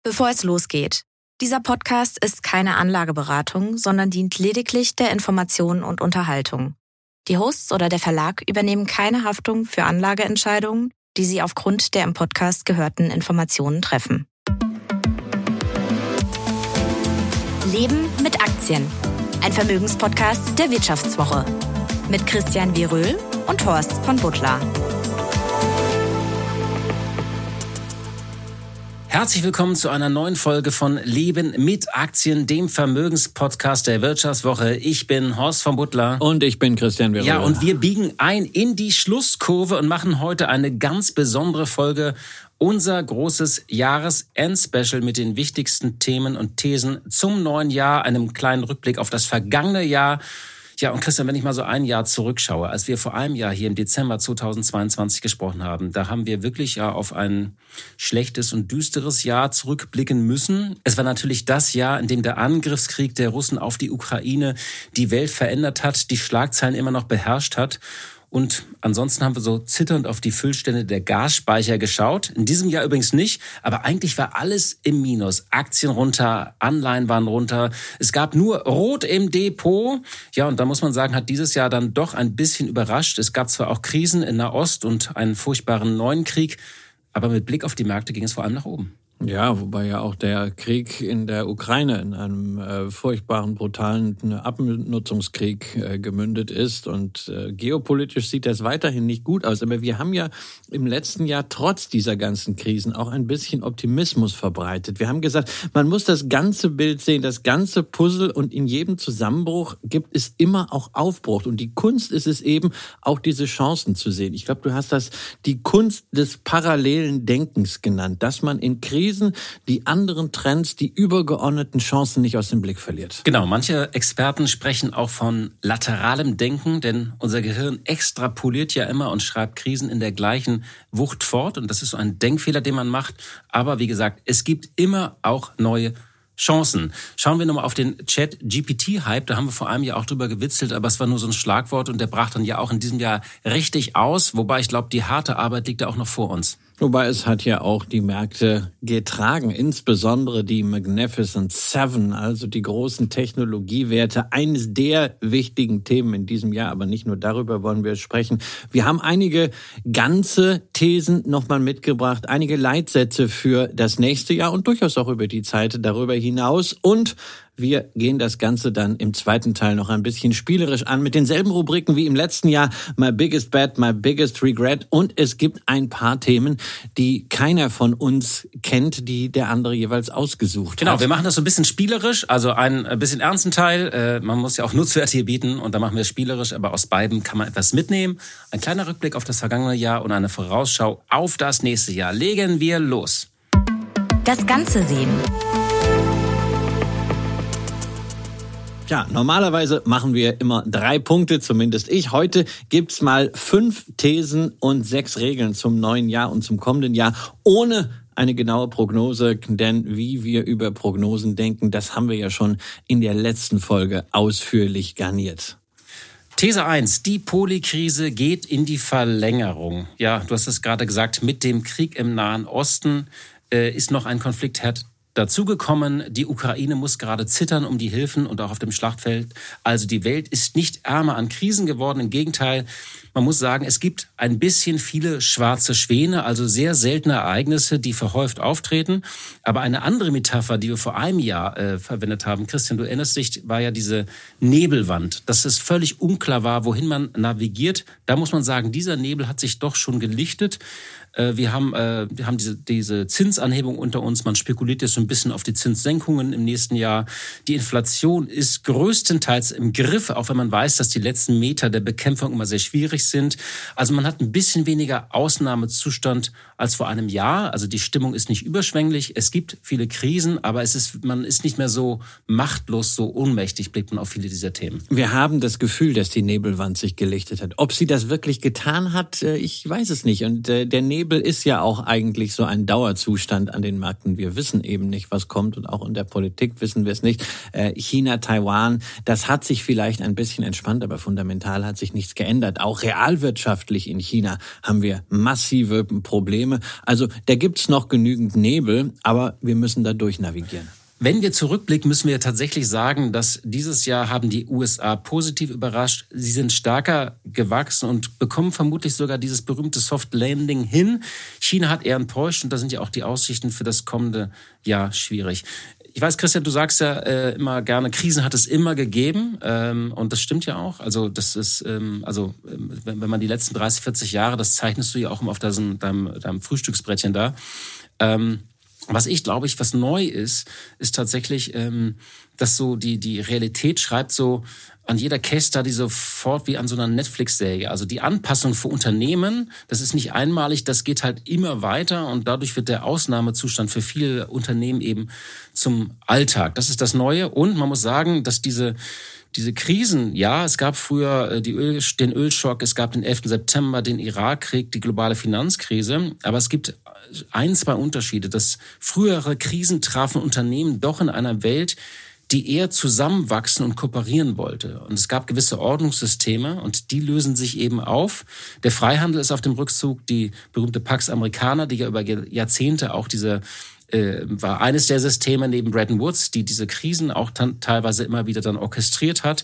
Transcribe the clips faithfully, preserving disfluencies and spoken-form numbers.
Bevor es losgeht. Dieser Podcast ist keine Anlageberatung, sondern dient lediglich der Information und Unterhaltung. Die Hosts oder der Verlag übernehmen keine Haftung für Anlageentscheidungen, die sie aufgrund der im Podcast gehörten Informationen treffen. Leben mit Aktien. Ein Vermögenspodcast der Wirtschaftswoche. Mit Christian Wieröhl und Horst von Butler. Herzlich willkommen zu einer neuen Folge von Leben mit Aktien, dem Vermögenspodcast der Wirtschaftswoche. Ich bin Horst von Butler. Und ich bin Christian Wieröhl. Ja, und wir biegen ein in die Schlusskurve und machen heute eine ganz besondere Folge. Unser großes Jahresend-Special mit den wichtigsten Themen und Thesen zum neuen Jahr, einem kleinen Rückblick auf das vergangene Jahr. Ja, und Christian, wenn ich mal so ein Jahr zurückschaue, als wir vor einem Jahr hier im Dezember zweitausendzweiundzwanzig gesprochen haben, da haben wir wirklich ja auf ein schlechtes und düsteres Jahr zurückblicken müssen. Es war natürlich das Jahr, in dem der Angriffskrieg der Russen auf die Ukraine die Welt verändert hat, die Schlagzeilen immer noch beherrscht hat. Und ansonsten haben wir so zitternd auf die Füllstände der Gasspeicher geschaut. In diesem Jahr übrigens nicht, aber eigentlich war alles im Minus. Aktien runter, Anleihen waren runter. Es gab nur Rot im Depot. Ja, und da muss man sagen, hat dieses Jahr dann doch ein bisschen überrascht. Es gab zwar auch Krisen in Nahost und einen furchtbaren neuen Krieg, aber mit Blick auf die Märkte ging es vor allem nach oben. Ja, wobei ja auch der Krieg in der Ukraine in einem äh, furchtbaren, brutalen Abnutzungskrieg äh, gemündet ist. Und äh, geopolitisch sieht das weiterhin nicht gut aus. Aber wir haben ja im letzten Jahr trotz dieser ganzen Krisen auch ein bisschen Optimismus verbreitet. Wir haben gesagt, man muss das ganze Bild sehen, das ganze Puzzle, und in jedem Zusammenbruch gibt es immer auch Aufbruch. Und die Kunst ist es eben, auch diese Chancen zu sehen. Ich glaube, du hast das die Kunst des parallelen Denkens genannt, dass man in Krisen die anderen Trends, die übergeordneten Chancen nicht aus dem Blick verliert. Genau, manche Experten sprechen auch von lateralem Denken, denn unser Gehirn extrapoliert ja immer und schreibt Krisen in der gleichen Wucht fort. Und das ist so ein Denkfehler, den man macht. Aber wie gesagt, es gibt immer auch neue Chancen. Schauen wir nochmal auf den Chat-G P T-Hype. Da haben wir vor einem Jahr auch drüber gewitzelt, aber es war nur so ein Schlagwort und der brach dann ja auch in diesem Jahr richtig aus. Wobei ich glaube, die harte Arbeit liegt da auch noch vor uns. Wobei es hat ja auch die Märkte getragen, insbesondere die Magnificent Seven, also die großen Technologiewerte, eines der wichtigen Themen in diesem Jahr, aber nicht nur darüber wollen wir sprechen. Wir haben einige ganze Thesen nochmal mitgebracht, einige Leitsätze für das nächste Jahr und durchaus auch über die Zeit darüber hinaus, und wir gehen das Ganze dann im zweiten Teil noch ein bisschen spielerisch an mit denselben Rubriken wie im letzten Jahr. My Biggest Bet, My Biggest Regret. Und es gibt ein paar Themen, die keiner von uns kennt, die der andere jeweils ausgesucht genau, hat. Genau, wir machen das so ein bisschen spielerisch, also ein bisschen ernsten Teil. Äh, man muss ja auch Nutzwerte hier bieten und da machen wir es spielerisch, aber aus beiden kann man etwas mitnehmen. Ein kleiner Rückblick auf das vergangene Jahr und eine Vorausschau auf das nächste Jahr. Legen wir los. Das Ganze sehen. Ja, normalerweise machen wir immer drei Punkte, zumindest ich. Heute gibt's mal fünf Thesen und sechs Regeln zum neuen Jahr und zum kommenden Jahr, ohne eine genaue Prognose, denn wie wir über Prognosen denken, das haben wir ja schon in der letzten Folge ausführlich garniert. These eins, die Polykrise geht in die Verlängerung. Ja, du hast es gerade gesagt, mit dem Krieg im Nahen Osten äh, ist noch ein Konfliktherd dazugekommen. Die Ukraine muss gerade zittern um die Hilfen und auch auf dem Schlachtfeld. Also die Welt ist nicht ärmer an Krisen geworden. Im Gegenteil, man muss sagen, es gibt ein bisschen viele schwarze Schwäne, also sehr seltene Ereignisse, die verhäuft auftreten. Aber eine andere Metapher, die wir vor einem Jahr äh, verwendet haben, Christian, du erinnerst dich, war ja diese Nebelwand, dass es völlig unklar war, wohin man navigiert. Da muss man sagen, dieser Nebel hat sich doch schon gelichtet. Wir haben, äh, wir haben diese, diese Zinsanhebung unter uns. Man spekuliert jetzt so ein bisschen auf die Zinssenkungen im nächsten Jahr. Die Inflation ist größtenteils im Griff, auch wenn man weiß, dass die letzten Meter der Bekämpfung immer sehr schwierig sind. Also man hat ein bisschen weniger Ausnahmezustand als vor einem Jahr. Also die Stimmung ist nicht überschwänglich. Es gibt viele Krisen, aber es ist, man ist nicht mehr so machtlos, so ohnmächtig, blickt man auf viele dieser Themen. Wir haben das Gefühl, dass die Nebelwand sich gelichtet hat. Ob sie das wirklich getan hat, ich weiß es nicht. Und der Nebel ist ja auch eigentlich so ein Dauerzustand an den Märkten. Wir wissen eben nicht, was kommt. Und auch in der Politik wissen wir es nicht. China, Taiwan, das hat sich vielleicht ein bisschen entspannt, aber fundamental hat sich nichts geändert. Auch realwirtschaftlich in China haben wir massive Probleme. Also da gibt's noch genügend Nebel, aber wir müssen da durchnavigieren. Wenn wir zurückblicken, müssen wir tatsächlich sagen, dass dieses Jahr haben die U S A positiv überrascht. Sie sind stärker gewachsen und bekommen vermutlich sogar dieses berühmte Soft Landing hin. China hat eher enttäuscht und da sind ja auch die Aussichten für das kommende Jahr schwierig. Ich weiß, Christian, du sagst ja äh, immer gerne, Krisen hat es immer gegeben, ähm, und das stimmt ja auch. Also das ist, ähm, also ähm, wenn, wenn man die letzten dreißig, vierzig Jahre, das zeichnest du ja auch immer auf deinem, deinem, deinem Frühstücksbrettchen da. Ähm, Was ich glaube ich, was neu ist, ist tatsächlich, ähm, dass so die die Realität schreibt so an jeder Case Study sofort wie an so einer Netflix-Serie. Also die Anpassung für Unternehmen, das ist nicht einmalig, das geht halt immer weiter und dadurch wird der Ausnahmezustand für viele Unternehmen eben zum Alltag. Das ist das Neue und man muss sagen, dass diese Diese Krisen, ja, es gab früher die Öl, den Ölschock, es gab den elften September, den Irakkrieg, die globale Finanzkrise. Aber es gibt ein, zwei Unterschiede. Dass frühere Krisen trafen Unternehmen doch in einer Welt, die eher zusammenwachsen und kooperieren wollte. Und es gab gewisse Ordnungssysteme und die lösen sich eben auf. Der Freihandel ist auf dem Rückzug, die berühmte Pax Americana, die ja über Jahrzehnte auch diese war eines der Systeme neben Bretton Woods, die diese Krisen auch dann teilweise immer wieder dann orchestriert hat.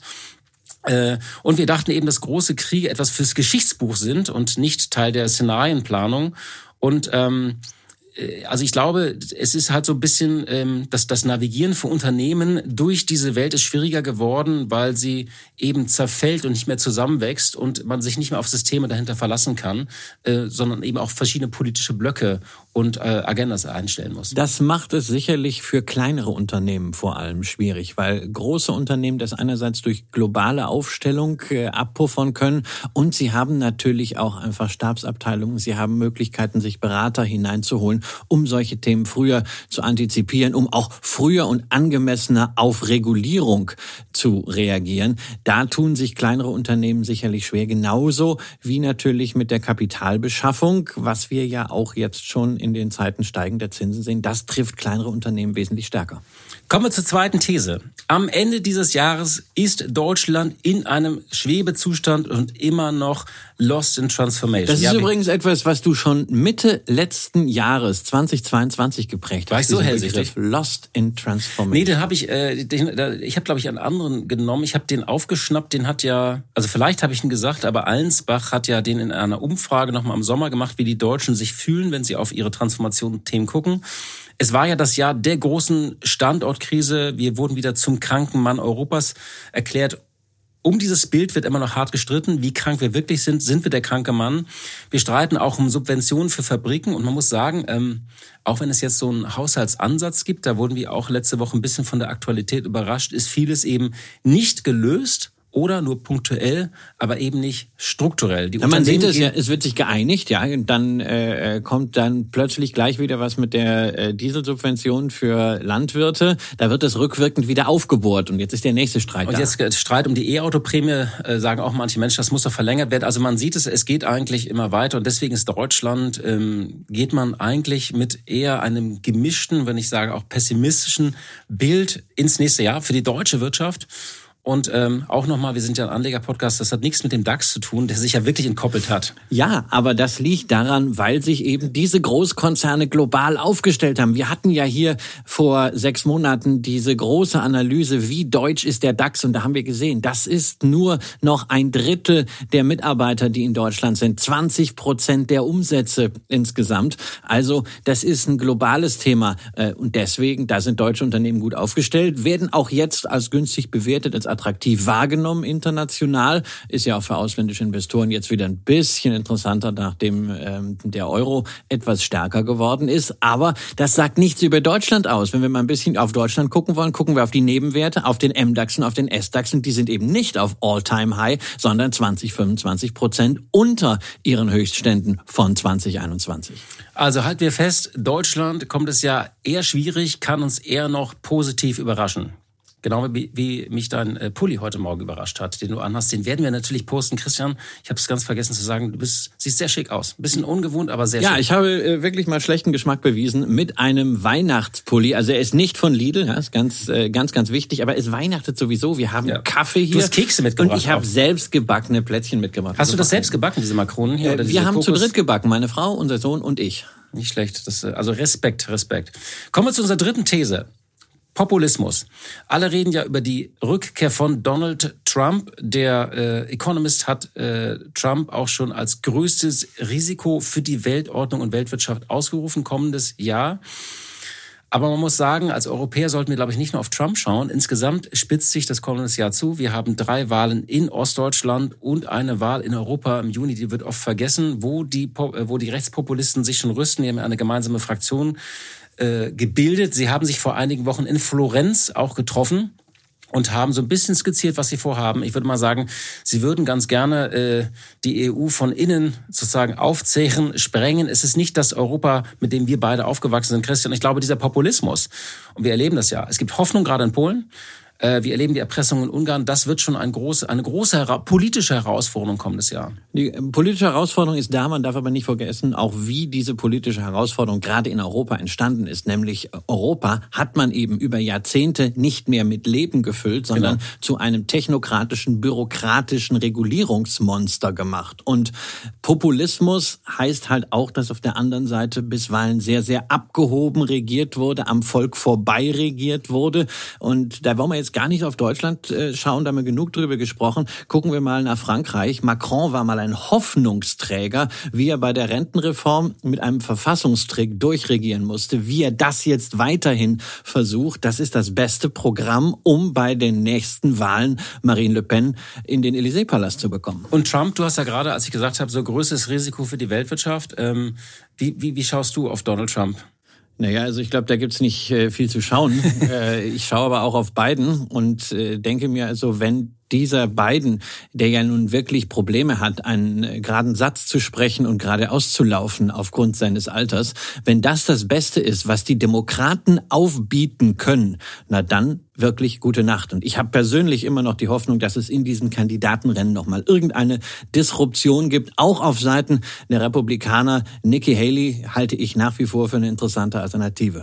Und wir dachten eben, dass große Kriege etwas fürs Geschichtsbuch sind und nicht Teil der Szenarienplanung. Und ähm, also ich glaube, es ist halt so ein bisschen, ähm, dass das Navigieren für Unternehmen durch diese Welt ist schwieriger geworden, weil sie eben zerfällt und nicht mehr zusammenwächst und man sich nicht mehr auf Systeme dahinter verlassen kann, äh, sondern eben auch verschiedene politische Blöcke und äh, Agendas einstellen muss. Das macht es sicherlich für kleinere Unternehmen vor allem schwierig, weil große Unternehmen das einerseits durch globale Aufstellung äh, abpuffern können und sie haben natürlich auch einfach Stabsabteilungen, sie haben Möglichkeiten, sich Berater hineinzuholen, um solche Themen früher zu antizipieren, um auch früher und angemessener auf Regulierung zu reagieren. Da tun sich kleinere Unternehmen sicherlich schwer, genauso wie natürlich mit der Kapitalbeschaffung, was wir ja auch jetzt schon in den Zeiten steigender Zinsen sehen. Das trifft kleinere Unternehmen wesentlich stärker. Kommen wir zur zweiten These. Am Ende dieses Jahres ist Deutschland in einem Schwebezustand und immer noch lost in transformation. Das ist ja, übrigens etwas, was du schon Mitte letzten Jahres, zweitausendzweiundzwanzig, geprägt hast. War ich so hellsichtig? Lost in transformation. Nee, den habe ich, äh, den, ich habe glaube ich einen anderen genommen. Ich habe den aufgeschnappt, den hat ja, also vielleicht habe ich ihn gesagt, aber Allensbach hat ja den in einer Umfrage nochmal im Sommer gemacht, wie die Deutschen sich fühlen, wenn sie auf ihre Transformation-Themen gucken. Es war ja das Jahr der großen Standortkrise. Wir wurden wieder zum kranken Mann Europas erklärt. Um dieses Bild wird immer noch hart gestritten, wie krank wir wirklich sind. Sind wir der kranke Mann? Wir streiten auch um Subventionen für Fabriken. Und man muss sagen, ähm, auch wenn es jetzt so einen Haushaltsansatz gibt, da wurden wir auch letzte Woche ein bisschen von der Aktualität überrascht, ist vieles eben nicht gelöst. Oder nur punktuell, aber eben nicht strukturell. Die ja, man sieht es ja, es wird sich geeinigt, ja, und dann äh, kommt dann plötzlich gleich wieder was mit der äh, Dieselsubvention für Landwirte. Da wird das rückwirkend wieder aufgebohrt und jetzt ist der nächste Streit und da. Und jetzt Streit um die E-Auto-Prämie, äh, sagen auch manche Menschen, das muss doch verlängert werden. Also man sieht es, es geht eigentlich immer weiter und deswegen ist Deutschland, ähm, geht man eigentlich mit eher einem gemischten, wenn ich sage auch pessimistischen Bild ins nächste Jahr für die deutsche Wirtschaft. Und ähm, auch nochmal, wir sind ja ein Anleger-Podcast, das hat nichts mit dem DAX zu tun, der sich ja wirklich entkoppelt hat. Ja, aber das liegt daran, weil sich eben diese Großkonzerne global aufgestellt haben. Wir hatten ja hier vor sechs Monaten diese große Analyse, wie deutsch ist der DAX? Und da haben wir gesehen, das ist nur noch ein Drittel der Mitarbeiter, die in Deutschland sind. zwanzig Prozent der Umsätze insgesamt. Also das ist ein globales Thema. Und deswegen, da sind deutsche Unternehmen gut aufgestellt, werden auch jetzt als günstig bewertet, als attraktiv wahrgenommen international, ist ja auch für ausländische Investoren jetzt wieder ein bisschen interessanter, nachdem ähm, der Euro etwas stärker geworden ist. Aber das sagt nichts über Deutschland aus. Wenn wir mal ein bisschen auf Deutschland gucken wollen, gucken wir auf die Nebenwerte, auf den M DAX und auf den S DAX. Und die sind eben nicht auf All-Time-High, sondern zwanzig, fünfundzwanzig Prozent unter ihren Höchstständen von zwanzig einundzwanzig. Also halten wir fest, Deutschland kommt es ja eher schwierig, kann uns eher noch positiv überraschen. Genau wie, wie mich dein äh, Pulli heute Morgen überrascht hat, den du anhast. Den werden wir natürlich posten. Christian, ich habe es ganz vergessen zu sagen, du bist, siehst sehr schick aus. Ein bisschen ungewohnt, aber sehr ja, schick. Ja, ich habe äh, wirklich mal schlechten Geschmack bewiesen mit einem Weihnachtspulli. Also er ist nicht von Lidl, ja, ist ganz, äh, ganz, ganz wichtig, aber es weihnachtet sowieso. Wir haben ja. Kaffee hier. Du hast Kekse mitgebracht. Und ich habe selbst gebackene Plätzchen mitgebracht. Hast du das selbst gebacken, diese Makronen hier? Äh, oder diese wir haben Kokos? zu dritt gebacken, meine Frau, unser Sohn und ich. Nicht schlecht. Das, also Respekt, Respekt. Kommen wir zu unserer dritten These. Populismus. Alle reden ja über die Rückkehr von Donald Trump. Der äh, Economist hat äh, Trump auch schon als größtes Risiko für die Weltordnung und Weltwirtschaft ausgerufen, kommendes Jahr. Aber man muss sagen, als Europäer sollten wir, glaube ich, nicht nur auf Trump schauen. Insgesamt spitzt sich das kommende Jahr zu. Wir haben drei Wahlen in Ostdeutschland und eine Wahl in Europa im Juni. Die wird oft vergessen, wo die, wo die Rechtspopulisten sich schon rüsten. Die haben eine gemeinsame Fraktion äh, gebildet. Sie haben sich vor einigen Wochen in Florenz auch getroffen und haben so ein bisschen skizziert, was sie vorhaben. Ich würde mal sagen, sie würden ganz gerne äh, die E U von innen sozusagen aufzehren, sprengen. Es ist nicht das Europa, mit dem wir beide aufgewachsen sind, Christian. Ich glaube, dieser Populismus, und wir erleben das ja, es gibt Hoffnung gerade in Polen. Wir erleben die Erpressung in Ungarn. Das wird schon ein große, eine große hera- politische Herausforderung kommendes Jahr. Die politische Herausforderung ist da, man darf aber nicht vergessen, auch wie diese politische Herausforderung gerade in Europa entstanden ist. Nämlich Europa hat man eben über Jahrzehnte nicht mehr mit Leben gefüllt, sondern genau. zu einem technokratischen, bürokratischen Regulierungsmonster gemacht. Und Populismus heißt halt auch, dass auf der anderen Seite bisweilen sehr, sehr abgehoben regiert wurde, am Volk vorbei regiert wurde. Und da wollen wir jetzt gar nicht auf Deutschland schauen, da haben wir genug drüber gesprochen. Gucken wir mal nach Frankreich. Macron war mal ein Hoffnungsträger, wie er bei der Rentenreform mit einem Verfassungstrick durchregieren musste. Wie er das jetzt weiterhin versucht, das ist das beste Programm, um bei den nächsten Wahlen Marine Le Pen in den Élysée-Palast zu bekommen. Und Trump, du hast ja gerade, als ich gesagt habe, so größtes Risiko für die Weltwirtschaft. Ähm, wie, wie, wie schaust du auf Donald Trump? Naja, also ich glaube, da gibt's nicht äh, viel zu schauen. äh, ich schaue aber auch auf Biden und äh, denke mir, also wenn dieser Biden, der ja nun wirklich Probleme hat, einen geraden Satz zu sprechen und gerade auszulaufen aufgrund seines Alters, wenn das das Beste ist, was die Demokraten aufbieten können, na dann wirklich gute Nacht. Und ich habe persönlich immer noch die Hoffnung, dass es in diesem Kandidatenrennen nochmal irgendeine Disruption gibt, auch auf Seiten der Republikaner. Nikki Haley halte ich nach wie vor für eine interessante Alternative.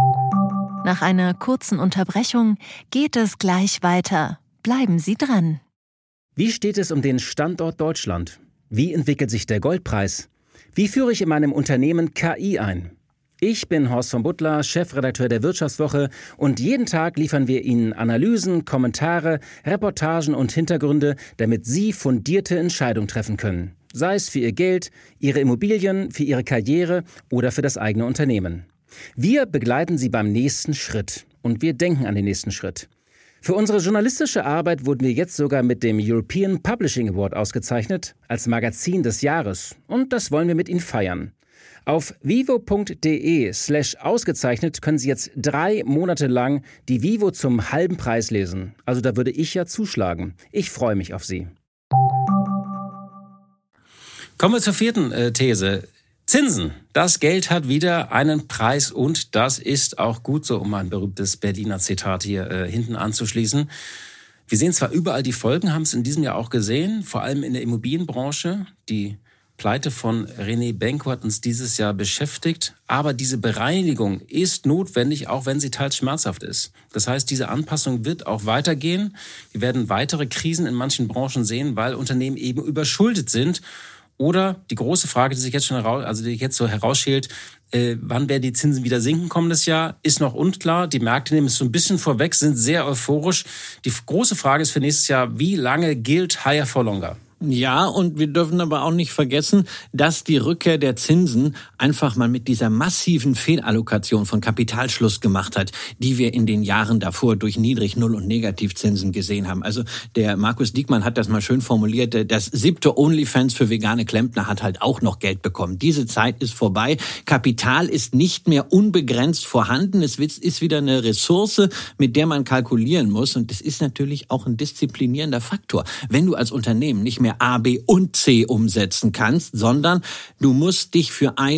Nach einer kurzen Unterbrechung geht es gleich weiter. Bleiben Sie dran. Wie steht es um den Standort Deutschland? Wie entwickelt sich der Goldpreis? Wie führe ich in meinem Unternehmen K I ein? Ich bin Horst von Butler, Chefredakteur der Wirtschaftswoche, und jeden Tag liefern wir Ihnen Analysen, Kommentare, Reportagen und Hintergründe, damit Sie fundierte Entscheidungen treffen können. Sei es für Ihr Geld, Ihre Immobilien, für Ihre Karriere oder für das eigene Unternehmen. Wir begleiten Sie beim nächsten Schritt und wir denken an den nächsten Schritt. Für unsere journalistische Arbeit wurden wir jetzt sogar mit dem European Publishing Award ausgezeichnet als Magazin des Jahres. Und das wollen wir mit Ihnen feiern. Auf vivo.de slash ausgezeichnet können Sie jetzt drei Monate lang die Vivo zum halben Preis lesen. Also da würde ich ja zuschlagen. Ich freue mich auf Sie. Kommen wir zur vierten äh, These. Zinsen. Das Geld hat wieder einen Preis und das ist auch gut so, um ein berühmtes Berliner Zitat hier äh, hinten anzuschließen. Wir sehen zwar überall die Folgen, haben es in diesem Jahr auch gesehen, vor allem in der Immobilienbranche. Die Pleite von René Benko hat uns dieses Jahr beschäftigt, aber diese Bereinigung ist notwendig, auch wenn sie teils schmerzhaft ist. Das heißt, diese Anpassung wird auch weitergehen. Wir werden weitere Krisen in manchen Branchen sehen, weil Unternehmen eben überschuldet sind. Oder die große Frage, die sich jetzt schon heraus, also die jetzt so herausschält, äh, wann werden die Zinsen wieder sinken kommendes Jahr, ist noch unklar. Die Märkte nehmen es so ein bisschen vorweg, sind sehr euphorisch. Die große Frage ist für nächstes Jahr, wie lange gilt higher for longer? Ja, und wir dürfen aber auch nicht vergessen, dass die Rückkehr der Zinsen einfach mal mit dieser massiven Fehlallokation von Kapital Schluss gemacht hat, die wir in den Jahren davor durch Niedrig-, Null- und Negativzinsen gesehen haben. Also der Markus Diekmann hat das mal schön formuliert, das siebte OnlyFans für vegane Klempner hat halt auch noch Geld bekommen. Diese Zeit ist vorbei. Kapital ist nicht mehr unbegrenzt vorhanden. Es ist wieder eine Ressource, mit der man kalkulieren muss. Und das ist natürlich auch ein disziplinierender Faktor. Wenn du als Unternehmen nicht mehr A, B und C umsetzen kannst, sondern du musst dich für eine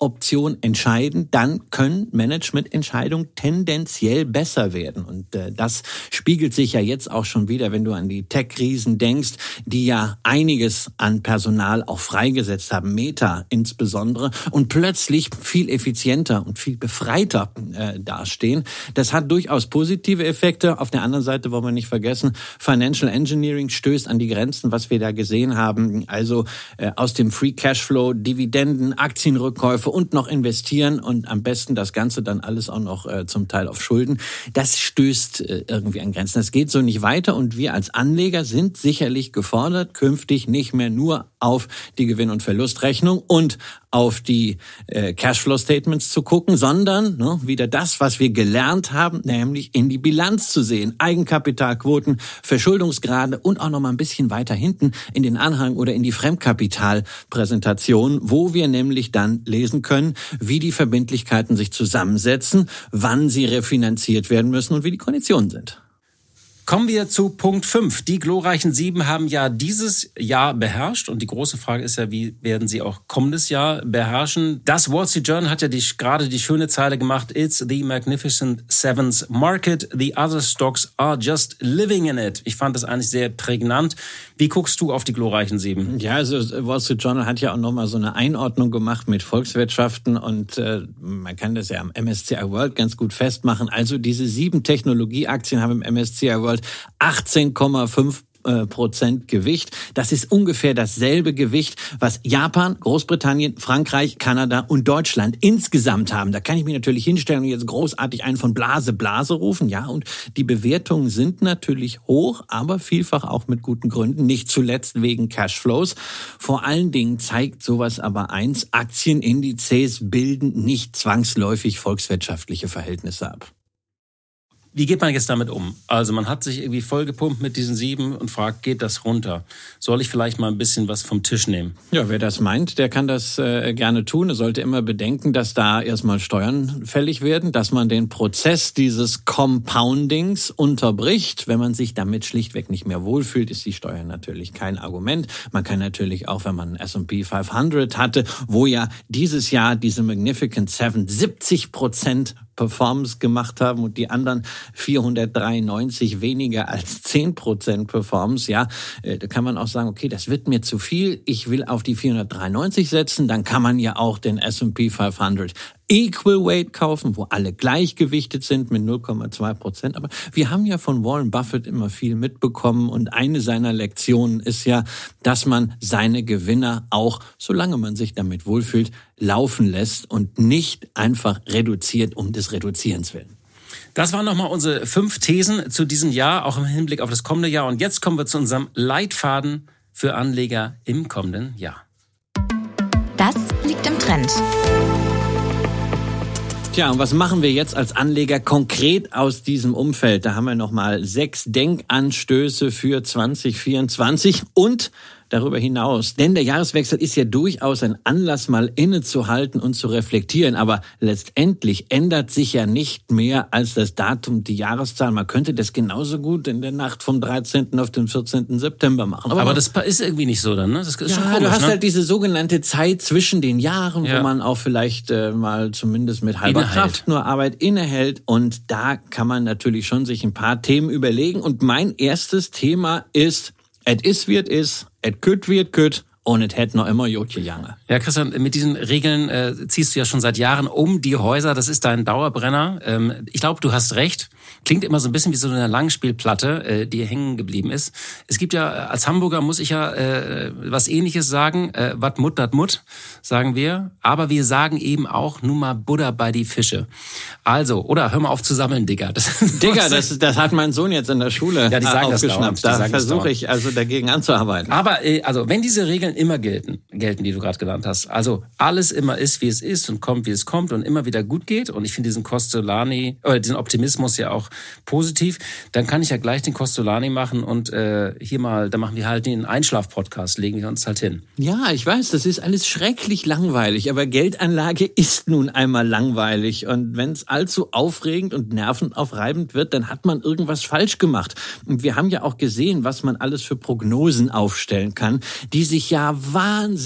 Option entscheiden, dann können Managemententscheidungen tendenziell besser werden. Und äh, das spiegelt sich ja jetzt auch schon wieder, wenn du an die Tech-Riesen denkst, die ja einiges an Personal auch freigesetzt haben, Meta insbesondere, und plötzlich viel effizienter und viel befreiter äh, dastehen. Das hat durchaus positive Effekte. Auf der anderen Seite wollen wir nicht vergessen, Financial Engineering stößt an die Grenzen, was wir da gesehen haben. Also äh, aus dem Free Cashflow, Dividenden, Aktienrückkäufe und noch investieren und am besten das Ganze dann alles auch noch äh, zum Teil auf Schulden. Das stößt äh, irgendwie an Grenzen. Das geht so nicht weiter und wir als Anleger sind sicherlich gefordert, künftig nicht mehr nur auf die Gewinn- und Verlustrechnung und auf die äh, Cashflow-Statements zu gucken, sondern ne, wieder das, was wir gelernt haben, nämlich in die Bilanz zu sehen. Eigenkapitalquoten, Verschuldungsgrade und auch noch mal ein bisschen weiter hinten in den Anhang oder in die Fremdkapitalpräsentation, wo wir nämlich dann lesen können, wie die Verbindlichkeiten sich zusammensetzen, wann sie refinanziert werden müssen und wie die Konditionen sind. Kommen wir zu Punkt fünf. Die glorreichen Sieben haben ja dieses Jahr beherrscht. Und die große Frage ist ja, wie werden sie auch kommendes Jahr beherrschen? Das Wall Street Journal hat ja die, gerade die schöne Zeile gemacht. It's the Magnificent Seven's Market. The other stocks are just living in it. Ich fand das eigentlich sehr prägnant. Wie guckst du auf die glorreichen Sieben? Ja, also Wall Street Journal hat ja auch nochmal so eine Einordnung gemacht mit Volkswirtschaften. Und äh, man kann das ja am M S C I World ganz gut festmachen. Also diese sieben Technologieaktien haben im M S C I World achtzehn Komma fünf Prozent Gewicht. Das ist ungefähr dasselbe Gewicht, was Japan, Großbritannien, Frankreich, Kanada und Deutschland insgesamt haben. Da kann ich mich natürlich hinstellen und jetzt großartig einen von Blase, Blase rufen. Ja, und die Bewertungen sind natürlich hoch, aber vielfach auch mit guten Gründen. Nicht zuletzt wegen Cashflows. Vor allen Dingen zeigt sowas aber eins, Aktienindizes bilden nicht zwangsläufig volkswirtschaftliche Verhältnisse ab. Wie geht man jetzt damit um? Also man hat sich irgendwie vollgepumpt mit diesen sieben und fragt, geht das runter? Soll ich vielleicht mal ein bisschen was vom Tisch nehmen? Ja, wer das meint, der kann das äh, gerne tun. Er sollte immer bedenken, dass da erstmal Steuern fällig werden, dass man den Prozess dieses Compoundings unterbricht. Wenn man sich damit schlichtweg nicht mehr wohlfühlt, ist die Steuer natürlich kein Argument. Man kann natürlich auch, wenn man S und P fünfhundert hatte, wo ja dieses Jahr diese Magnificent Seven siebzig Prozent Performance gemacht haben und die anderen vierhundertdreiundneunzig weniger als zehn Prozent Performance, ja, da kann man auch sagen, okay, das wird mir zu viel, ich will auf die vierhundertdreiundneunzig setzen, dann kann man ja auch den S und P fünfhundert Equal Weight kaufen, wo alle gleichgewichtet sind mit null Komma zwei Prozent. Aber wir haben ja von Warren Buffett immer viel mitbekommen und eine seiner Lektionen ist ja, dass man seine Gewinner auch, solange man sich damit wohlfühlt, laufen lässt und nicht einfach reduziert um des Reduzierens willen. Das waren nochmal unsere fünf Thesen zu diesem Jahr, auch im Hinblick auf das kommende Jahr. Und jetzt kommen wir zu unserem Leitfaden für Anleger im kommenden Jahr. Das liegt im Trend. Tja, und was machen wir jetzt als Anleger konkret aus diesem Umfeld? Da haben wir nochmal sechs Denkanstöße für zwanzig vierundzwanzig und darüber hinaus. Denn der Jahreswechsel ist ja durchaus ein Anlass, mal innezuhalten und zu reflektieren. Aber letztendlich ändert sich ja nicht mehr als das Datum, die Jahreszahl. Man könnte das genauso gut in der Nacht vom dreizehnten auf den vierzehnten September machen. Aber, Aber das ist irgendwie nicht so dann, ne? Das ist ja, schon komisch, du hast ne? halt diese sogenannte Zeit zwischen den Jahren, ja. wo man auch vielleicht äh, mal zumindest mit halber Innehält. Kraft nur Arbeit innehält. Und da kann man natürlich schon sich ein paar Themen überlegen. Und mein erstes Thema ist, et is wie et is, et kütt wie et kütt. Und es hätte noch immer Jotje Jange. Ja, Christian, mit diesen Regeln äh, ziehst du ja schon seit Jahren um die Häuser. Das ist dein Dauerbrenner. Ähm, ich glaube, du hast recht. Klingt immer so ein bisschen wie so eine Langspielplatte, äh, die hängen geblieben ist. Es gibt ja, als Hamburger muss ich ja äh, was Ähnliches sagen. Äh, wat mut, dat mut, sagen wir. Aber wir sagen eben auch, nun mal Buddha bei die Fische. Also, oder hör mal auf zu sammeln, Digga. Das, Digga, das, das hat mein Sohn jetzt in der Schule ja, die sagen aufgeschnappt. Das da versuche ich also dagegen anzuarbeiten. Aber äh, also, wenn diese Regeln immer gelten, gelten, die du gerade genannt hast. Also alles immer ist, wie es ist und kommt, wie es kommt und immer wieder gut geht. Und ich finde diesen Costolani, oder diesen Optimismus ja auch positiv. Dann kann ich ja gleich den Costolani machen und äh, hier mal, da machen wir halt den Einschlaf-Podcast, legen wir uns halt hin. Ja, ich weiß, das ist alles schrecklich langweilig, aber Geldanlage ist nun einmal langweilig. Und wenn es allzu aufregend und nervenaufreibend wird, dann hat man irgendwas falsch gemacht. Und wir haben ja auch gesehen, was man alles für Prognosen aufstellen kann, die sich ja wahnsinnig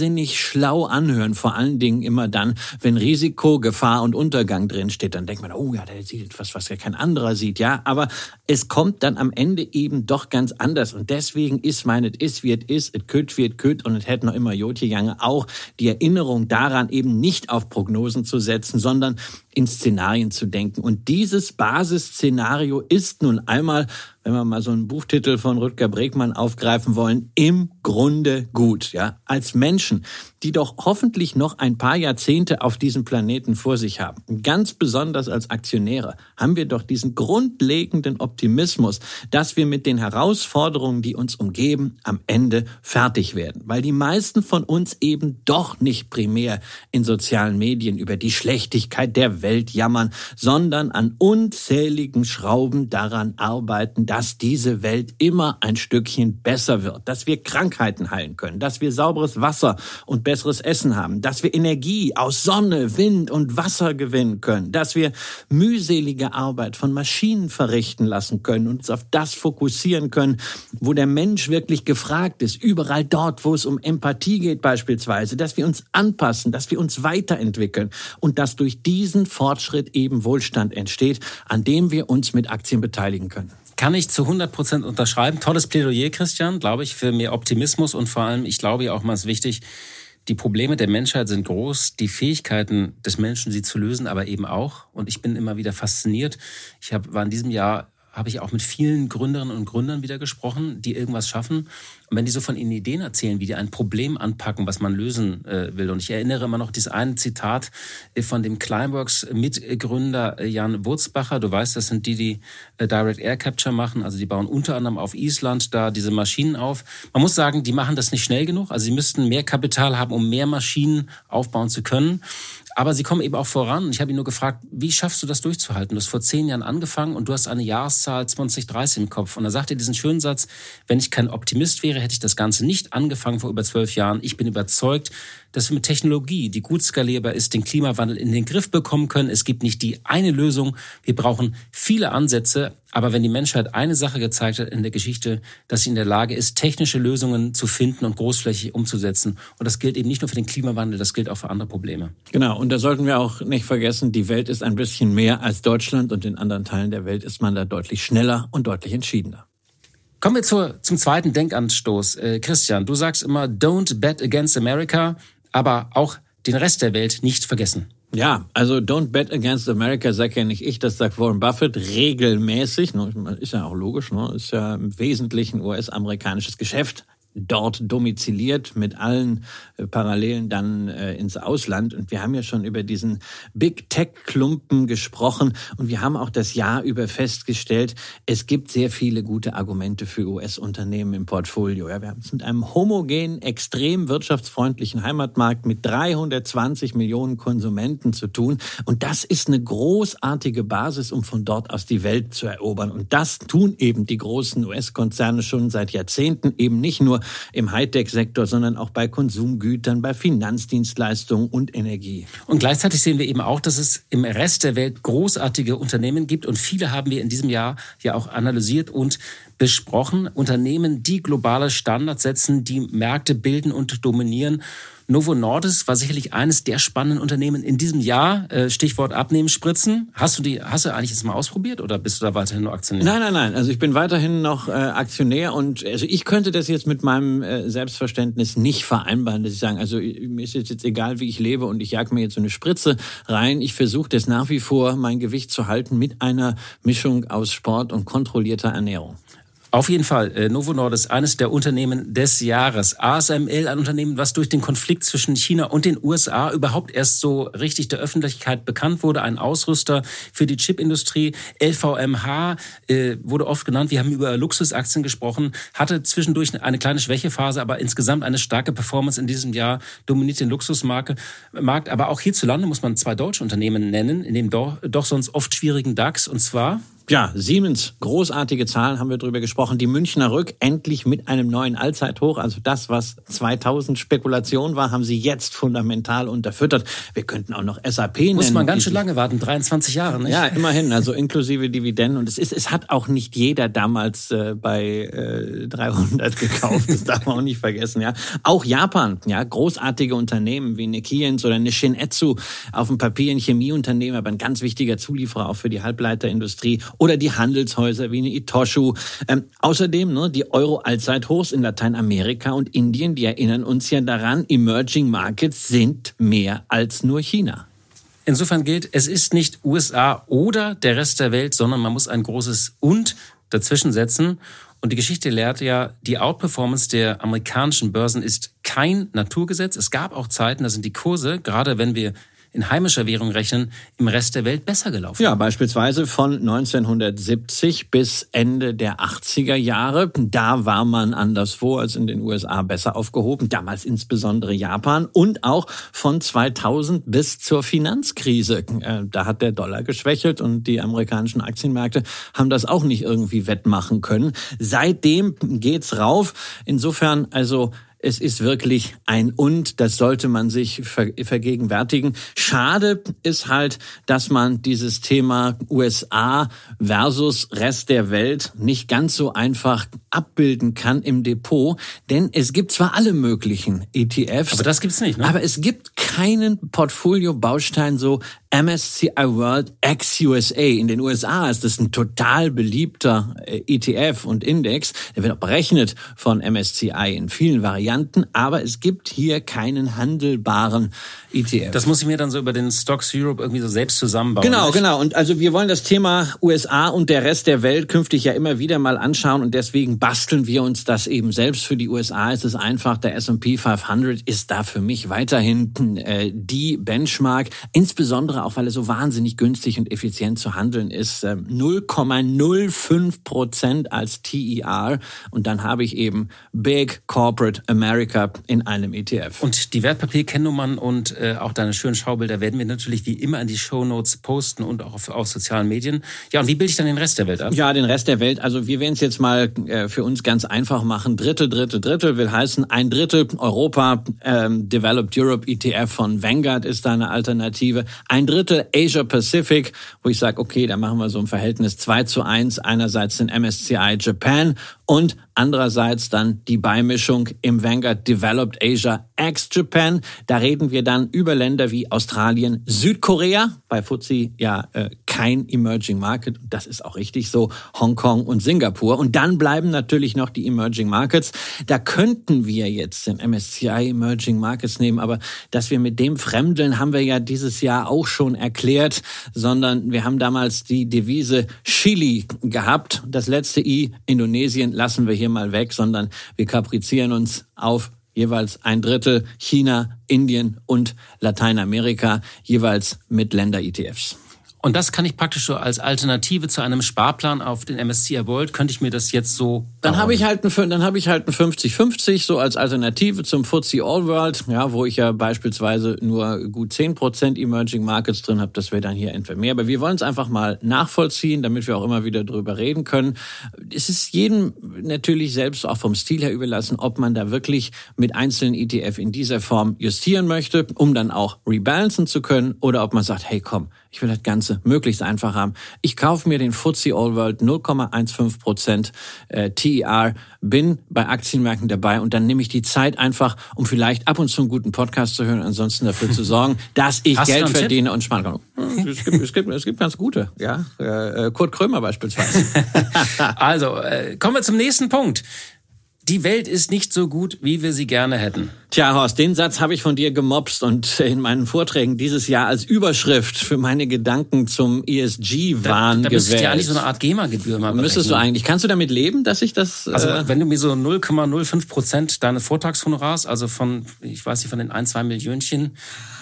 wahnsinnig schlau anhören, vor allen Dingen immer dann, wenn Risiko, Gefahr und Untergang drin steht. Dann denkt man, oh ja, der sieht etwas, was ja kein anderer sieht. Ja, aber es kommt dann am Ende eben doch ganz anders. Und deswegen ist mein, es ist, wie es ist, es köt, wie es köt und es hätte noch immer Jotje Jange auch die Erinnerung daran, eben nicht auf Prognosen zu setzen, sondern in Szenarien zu denken. Und dieses Basisszenario ist nun einmal, wenn wir mal so einen Buchtitel von Rutger Bregmann aufgreifen wollen, im Grunde gut. Ja, als Menschen, die doch hoffentlich noch ein paar Jahrzehnte auf diesem Planeten vor sich haben, ganz besonders als Aktionäre, haben wir doch diesen grundlegenden Optimismus, dass wir mit den Herausforderungen, die uns umgeben, am Ende fertig werden. Weil die meisten von uns eben doch nicht primär in sozialen Medien über die Schlechtigkeit der Welt jammern, sondern an unzähligen Schrauben daran arbeiten, dass diese Welt immer ein Stückchen besser wird, dass wir Krankheiten heilen können, dass wir sauberes Wasser und besseres Essen haben, dass wir Energie aus Sonne, Wind und Wasser gewinnen können, dass wir mühselige Arbeit von Maschinen verrichten lassen können und uns auf das fokussieren können, wo der Mensch wirklich gefragt ist, überall dort, wo es um Empathie geht beispielsweise, dass wir uns anpassen, dass wir uns weiterentwickeln und dass durch diesen Fortschritt eben Wohlstand entsteht, an dem wir uns mit Aktien beteiligen können. Kann ich zu hundert Prozent unterschreiben. Tolles Plädoyer, Christian, glaube ich, für mehr Optimismus und vor allem, ich glaube ja auch mal, ist wichtig, die Probleme der Menschheit sind groß, die Fähigkeiten des Menschen, sie zu lösen, aber eben auch. Und ich bin immer wieder fasziniert. Ich hab, war in diesem Jahr, habe ich auch mit vielen Gründerinnen und Gründern wieder gesprochen, die irgendwas schaffen. Und wenn die so von ihren Ideen erzählen, wie die ein Problem anpacken, was man lösen äh, will. Und ich erinnere immer noch dieses eine Zitat von dem Climeworks-Mitgründer Jan Wurzbacher. Du weißt, das sind die, die äh, Direct Air Capture machen. Also die bauen unter anderem auf Island da diese Maschinen auf. Man muss sagen, die machen das nicht schnell genug. Also sie müssten mehr Kapital haben, um mehr Maschinen aufbauen zu können. Aber sie kommen eben auch voran. Und ich habe ihn nur gefragt, wie schaffst du das durchzuhalten? Du hast vor zehn Jahren angefangen und du hast eine Jahreszahl zwanzig dreißig im Kopf. Und da sagt er diesen schönen Satz, wenn ich kein Optimist wäre, hätte ich das Ganze nicht angefangen vor über zwölf Jahren. Ich bin überzeugt, dass wir mit Technologie, die gut skalierbar ist, den Klimawandel in den Griff bekommen können. Es gibt nicht die eine Lösung. Wir brauchen viele Ansätze. Aber wenn die Menschheit eine Sache gezeigt hat in der Geschichte, dass sie in der Lage ist, technische Lösungen zu finden und großflächig umzusetzen. Und das gilt eben nicht nur für den Klimawandel, das gilt auch für andere Probleme. Genau, und da sollten wir auch nicht vergessen, die Welt ist ein bisschen mehr als Deutschland und in anderen Teilen der Welt ist man da deutlich schneller und deutlich entschiedener. Kommen wir zur, zum zweiten Denkanstoß. Äh, Christian, du sagst immer, don't bet against America, aber auch den Rest der Welt nicht vergessen. Ja, also don't bet against America, sag ja nicht ich, das sagt Warren Buffett regelmäßig. Ist ja auch logisch, ist ja im Wesentlichen U S-amerikanisches Geschäft. Dort domiziliert mit allen äh, Parallelen dann äh, ins Ausland. Und wir haben ja schon über diesen Big Tech-Klumpen gesprochen und wir haben auch das Jahr über festgestellt, es gibt sehr viele gute Argumente für U S-Unternehmen im Portfolio. Ja, wir haben es mit einem homogenen, extrem wirtschaftsfreundlichen Heimatmarkt mit dreihundertzwanzig Millionen Konsumenten zu tun. Und das ist eine großartige Basis, um von dort aus die Welt zu erobern. Und das tun eben die großen U S-Konzerne schon seit Jahrzehnten, eben nicht nur im Hightech-Sektor, sondern auch bei Konsumgütern, bei Finanzdienstleistungen und Energie. Und gleichzeitig sehen wir eben auch, dass es im Rest der Welt großartige Unternehmen gibt. Und viele haben wir in diesem Jahr ja auch analysiert und besprochen. Unternehmen, die globale Standards setzen, die Märkte bilden und dominieren. Novo Nordisk war sicherlich eines der spannenden Unternehmen in diesem Jahr. Stichwort Abnehmen, Spritzen. Hast du die, hast du eigentlich jetzt mal ausprobiert oder bist du da weiterhin nur Aktionär? Nein, nein, nein. Also ich bin weiterhin noch äh, Aktionär und also ich könnte das jetzt mit meinem äh, Selbstverständnis nicht vereinbaren, dass ich sage, also mir ist jetzt egal, wie ich lebe und ich jag mir jetzt so eine Spritze rein. Ich versuche das nach wie vor, mein Gewicht zu halten mit einer Mischung aus Sport und kontrollierter Ernährung. Auf jeden Fall, äh, Novo Nordisk, eines der Unternehmen des Jahres. A S M L, ein Unternehmen, was durch den Konflikt zwischen China und den U S A überhaupt erst so richtig der Öffentlichkeit bekannt wurde. Ein Ausrüster für die Chipindustrie. L V M H äh, wurde oft genannt. Wir haben über Luxusaktien gesprochen. Hatte zwischendurch eine kleine Schwächephase, aber insgesamt eine starke Performance in diesem Jahr. Dominiert den Luxusmarkt. Aber auch hierzulande muss man zwei deutsche Unternehmen nennen, in dem doch, doch sonst oft schwierigen DAX. Und zwar... Ja, Siemens, großartige Zahlen, haben wir drüber gesprochen. Die Münchner Rück endlich mit einem neuen Allzeithoch. Also das, was zweitausend Spekulation war, haben sie jetzt fundamental unterfüttert. Wir könnten auch noch S A P nennen. Muss man ganz schön lange warten, dreiundzwanzig Jahre, nicht? Ja, immerhin, also inklusive Dividenden. Und es ist, es hat auch nicht jeder damals äh, bei äh, dreihundert gekauft. Das darf man auch nicht vergessen, ja. Auch Japan, ja, großartige Unternehmen wie eine Keyence oder eine Shin-Etsu auf dem Papier, ein Chemieunternehmen, aber ein ganz wichtiger Zulieferer auch für die Halbleiterindustrie. Oder die Handelshäuser wie eine Itoshu. Ähm, außerdem ne, die Euro-Allzeithochs in Lateinamerika und Indien, die erinnern uns ja daran, Emerging Markets sind mehr als nur China. Insofern gilt, es ist nicht U S A oder der Rest der Welt, sondern man muss ein großes Und dazwischen setzen. Und die Geschichte lehrt ja, die Outperformance der amerikanischen Börsen ist kein Naturgesetz. Es gab auch Zeiten, da sind die Kurse, gerade wenn wir in heimischer Währung rechnen, im Rest der Welt besser gelaufen. Ja, beispielsweise von neunzehnhundertsiebzig bis Ende der achtziger Jahre. Da war man anderswo als in den U S A besser aufgehoben. Damals insbesondere Japan. Und auch von zweitausend bis zur Finanzkrise. Da hat der Dollar geschwächelt und die amerikanischen Aktienmärkte haben das auch nicht irgendwie wettmachen können. Seitdem geht's rauf. Insofern also es ist wirklich ein Und, das sollte man sich vergegenwärtigen. Schade ist halt, dass man dieses Thema U S A versus Rest der Welt nicht ganz so einfach abbilden kann im Depot, denn es gibt zwar alle möglichen E T Fs. Aber das gibt's nicht, ne? Aber es gibt keinen Portfolio-Baustein so M S C I World ex U S A. In den U S A ist das ein total beliebter E T F und Index. Der wird auch berechnet von M S C I in vielen Varianten. Aber es gibt hier keinen handelbaren E T F. Das muss ich mir dann so über den Stocks Europe irgendwie so selbst zusammenbauen. Genau, nicht? genau. Und also wir wollen das Thema U S A und der Rest der Welt künftig ja immer wieder mal anschauen. Und deswegen basteln wir uns das eben selbst. Für die U S A ist es einfach, der S und P fünfhundert ist da für mich weiterhin äh, die Benchmark. Insbesondere auch, weil er so wahnsinnig günstig und effizient zu handeln ist. Äh, null Komma null fünf Prozent als T E R. Und dann habe ich eben Big Corporate America in einem E T F. Und die Wertpapierkennnummern und äh, auch deine schönen Schaubilder werden wir natürlich wie immer in die Shownotes posten und auch auf, auf sozialen Medien. Ja, und wie bilde ich dann den Rest der Welt ab? Ja, den Rest der Welt. Also wir werden es jetzt mal äh, für uns ganz einfach machen. Drittel, Drittel, Drittel will heißen, ein Drittel Europa, ähm, Developed Europe E T F von Vanguard ist da eine Alternative. Ein Drittel Asia Pacific, wo ich sage, okay, da machen wir so ein Verhältnis zwei zu eins. Einerseits den M S C I Japan und andererseits dann die Beimischung im Vanguard Developed Asia ex Japan. Da reden wir dann über Länder wie Australien, Südkorea, bei F T S E ja äh, kein Emerging Market, das ist auch richtig so, Hongkong und Singapur. Und dann bleiben natürlich noch die Emerging Markets. Da könnten wir jetzt den M S C I Emerging Markets nehmen, aber dass wir mit dem fremdeln, haben wir ja dieses Jahr auch schon erklärt, sondern wir haben damals die Devise Chile gehabt. Das letzte I, Indonesien, lassen wir hier mal weg, sondern wir kaprizieren uns auf jeweils ein Drittel China, Indien und Lateinamerika, jeweils mit Länder-E T Fs. Und das kann ich praktisch so als Alternative zu einem Sparplan auf den M S C I World, könnte ich mir das jetzt so... Dann habe ich halt ein, dann habe ich halt ein fünfzig fünfzig so als Alternative zum F T S E All World, ja, wo ich ja beispielsweise nur gut zehn Prozent Emerging Markets drin habe. Das wäre dann hier entweder mehr. Aber wir wollen es einfach mal nachvollziehen, damit wir auch immer wieder drüber reden können. Es ist jedem natürlich selbst auch vom Stil her überlassen, ob man da wirklich mit einzelnen E T F in dieser Form justieren möchte, um dann auch rebalancen zu können, oder ob man sagt, hey komm, ich will das Ganze möglichst einfach haben. Ich kaufe mir den F T S E All World null Komma fünfzehn Prozent äh, T E R, bin bei Aktienmärkten dabei und dann nehme ich die Zeit einfach, um vielleicht ab und zu einen guten Podcast zu hören, ansonsten dafür zu sorgen, dass ich Hast Geld verdiene und sparen kann. Es gibt, es gibt, es gibt ganz gute, ja. Äh, Kurt Krömer beispielsweise. Also, äh, kommen wir zum nächsten Punkt. Die Welt ist nicht so gut, wie wir sie gerne hätten. Tja, Horst, den Satz habe ich von dir gemobst und in meinen Vorträgen dieses Jahr als Überschrift für meine Gedanken zum E S G-Wahn gewählt. Da, da müsste ich dir eigentlich so eine Art GEMA-Gebühr mal berechnen. Müsstest du eigentlich. Kannst du damit leben, dass ich das... Also äh wenn du mir so null Komma null fünf Prozent deines Vortragshonorars, also von, ich weiß nicht, von den ein, zwei Millionchen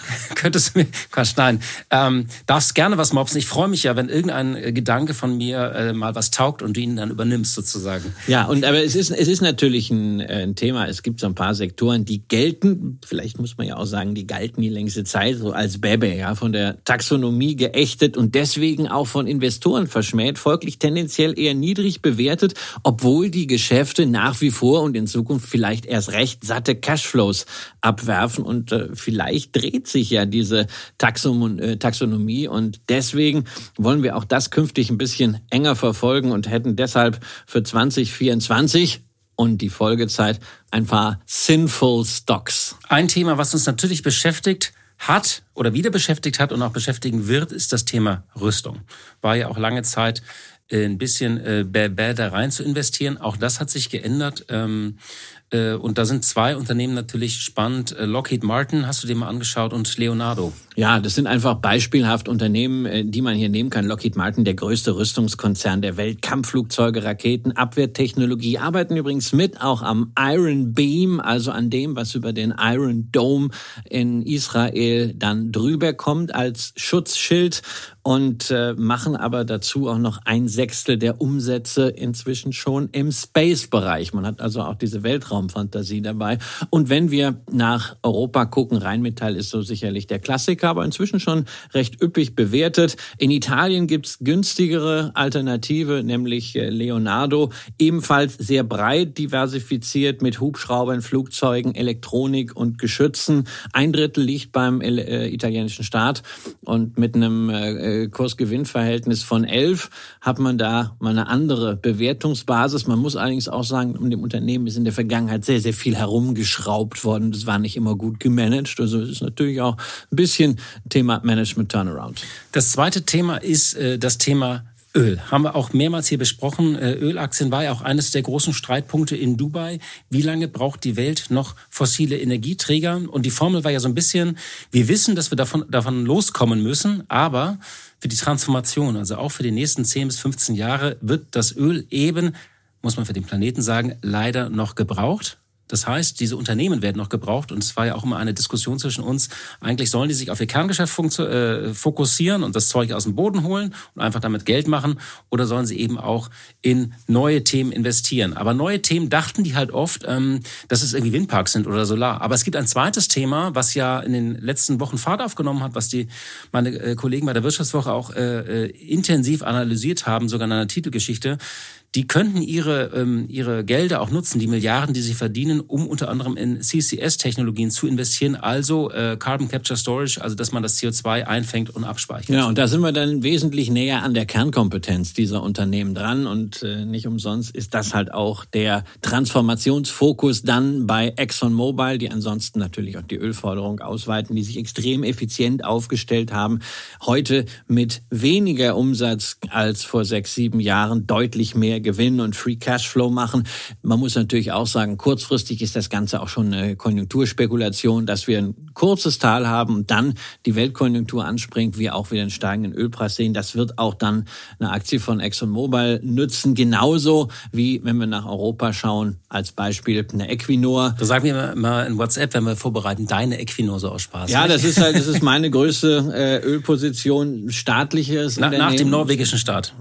Könntest du mir, Quatsch, nein, ähm, darfst gerne was mopsen. Ich freue mich ja, wenn irgendein äh, Gedanke von mir äh, mal was taugt und du ihn dann übernimmst sozusagen. Ja, und aber es ist es ist natürlich ein, ein Thema. Es gibt so ein paar Sektoren, die gelten, vielleicht muss man ja auch sagen, die galten die längste Zeit so als Baby, ja, von der Taxonomie geächtet und deswegen auch von Investoren verschmäht, folglich tendenziell eher niedrig bewertet, obwohl die Geschäfte nach wie vor und in Zukunft vielleicht erst recht satte Cashflows abwerfen und äh, vielleicht dreht sich ja diese Taxon- äh, Taxonomie und deswegen wollen wir auch das künftig ein bisschen enger verfolgen und hätten deshalb für zwanzig vierundzwanzig und die Folgezeit ein paar Sinful Stocks. Ein Thema, was uns natürlich beschäftigt hat oder wieder beschäftigt hat und auch beschäftigen wird, ist das Thema Rüstung. War ja auch lange Zeit ein bisschen äh, bäh da rein zu investieren. Auch das hat sich geändert. Ähm, äh, und da sind zwei Unternehmen natürlich spannend. Äh, Lockheed Martin, hast du dir mal angeschaut, und Leonardo. Ja, das sind einfach beispielhaft Unternehmen, die man hier nehmen kann. Lockheed Martin, der größte Rüstungskonzern der Welt. Kampfflugzeuge, Raketen, Abwehrtechnologie. Arbeiten übrigens mit auch am Iron Beam, also an dem, was über den Iron Dome in Israel dann drüber kommt als Schutzschild. Und äh, machen aber dazu auch noch ein Sechstel der Umsätze inzwischen schon im Space-Bereich. Man hat also auch diese Weltraumfantasie dabei. Und wenn wir nach Europa gucken, Rheinmetall ist so sicherlich der Klassiker, aber inzwischen schon recht üppig bewertet. In Italien gibt's günstigere Alternative, nämlich Leonardo, ebenfalls sehr breit diversifiziert mit Hubschraubern, Flugzeugen, Elektronik und Geschützen. Ein Drittel liegt beim äh, italienischen Staat und mit einem äh, Kursgewinnverhältnis von elf hat man da mal eine andere Bewertungsbasis. Man muss allerdings auch sagen, um dem Unternehmen ist in der Vergangenheit sehr, sehr viel herumgeschraubt worden. Das war nicht immer gut gemanagt. Also es ist natürlich auch ein bisschen Thema Management Turnaround. Das zweite Thema ist äh, das Thema Öl. Haben wir auch mehrmals hier besprochen. Ölaktien war ja auch eines der großen Streitpunkte in Dubai. Wie lange braucht die Welt noch fossile Energieträger? Und die Formel war ja so ein bisschen, wir wissen, dass wir davon, davon loskommen müssen, aber für die Transformation, also auch für die nächsten zehn bis fünfzehn Jahre, wird das Öl eben, muss man für den Planeten sagen, leider noch gebraucht. Das heißt, diese Unternehmen werden noch gebraucht und es war ja auch immer eine Diskussion zwischen uns. Eigentlich sollen die sich auf ihr Kerngeschäft fokussieren und das Zeug aus dem Boden holen und einfach damit Geld machen, oder sollen sie eben auch in neue Themen investieren. Aber neue Themen dachten die halt oft, dass es irgendwie Windparks sind oder Solar. Aber es gibt ein zweites Thema, was ja in den letzten Wochen Fahrt aufgenommen hat, was die meine Kollegen bei der Wirtschaftswoche auch äh, intensiv analysiert haben, sogar in einer Titelgeschichte. Die könnten ihre ähm, ihre Gelder auch nutzen, die Milliarden, die sie verdienen, um unter anderem in C C S-Technologien zu investieren, also äh, Carbon Capture Storage, also dass man das C O zwei einfängt und abspeichert. Ja, und da sind wir dann wesentlich näher an der Kernkompetenz dieser Unternehmen dran und äh, nicht umsonst ist das halt auch der Transformationsfokus dann bei ExxonMobil, die ansonsten natürlich auch die Ölförderung ausweiten, die sich extrem effizient aufgestellt haben, heute mit weniger Umsatz als vor sechs, sieben Jahren deutlich mehr Gewinn und Free Cashflow machen. Man muss natürlich auch sagen, kurzfristig ist das Ganze auch schon eine Konjunkturspekulation, dass wir ein kurzes Tal haben und dann die Weltkonjunktur anspringt, wir auch wieder einen steigenden Ölpreis sehen. Das wird auch dann eine Aktie von ExxonMobil nützen, genauso wie, wenn wir nach Europa schauen, als Beispiel eine Equinor. Da sagen wir mal in WhatsApp, wenn wir vorbereiten, deine Equinor so aus Spaß. Ja, das ist halt, das ist meine größte äh, Ölposition, staatliches Na, nach dem norwegischen Staat.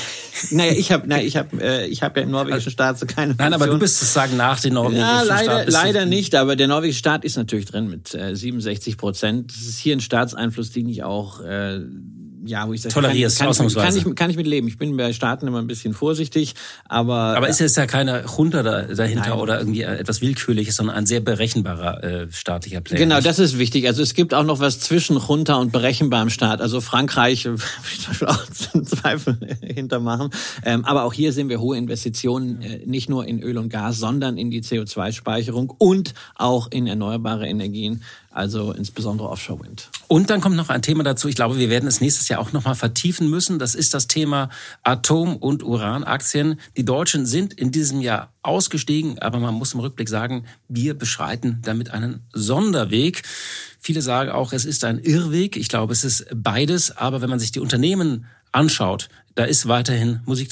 Naja, ich habe, naja, ich habe, äh, ich habe ja im norwegischen Staat so keine Position. Nein, aber du bist sozusagen nach dem norwegischen ja, leider, Staat. Ja, leider nicht, aber der norwegische Staat ist natürlich drin mit äh, siebenundsechzig Prozent. Das ist hier ein Staatseinfluss, den ich auch, äh, ja, wo ich sage, tolerierst, kann, kann, ausnahmsweise. kann, ich, kann ich mit leben. Ich bin bei Staaten immer ein bisschen vorsichtig, aber... Aber ist jetzt ja keine Junta da, dahinter Nein. oder irgendwie etwas Willkürliches, sondern ein sehr berechenbarer äh, staatlicher Player. Genau, das ist wichtig. Also es gibt auch noch was zwischen Junta und berechenbarem Staat. Also Frankreich, würde ich zum Beispiel auch Zweifel hintermachen. Ähm, aber auch hier sehen wir hohe Investitionen, äh, nicht nur in Öl und Gas, sondern in die C O zwei Speicherung und auch in erneuerbare Energien, also insbesondere Offshore-Wind. Und dann kommt noch ein Thema dazu, ich glaube, wir werden es nächstes Jahr auch noch mal vertiefen müssen. Das ist das Thema Atom- und Uranaktien. Die Deutschen sind in diesem Jahr ausgestiegen, aber man muss im Rückblick sagen, wir beschreiten damit einen Sonderweg. Viele sagen auch, es ist ein Irrweg. Ich glaube, es ist beides. Aber wenn man sich die Unternehmen anschaut, da ist weiterhin Musik drin.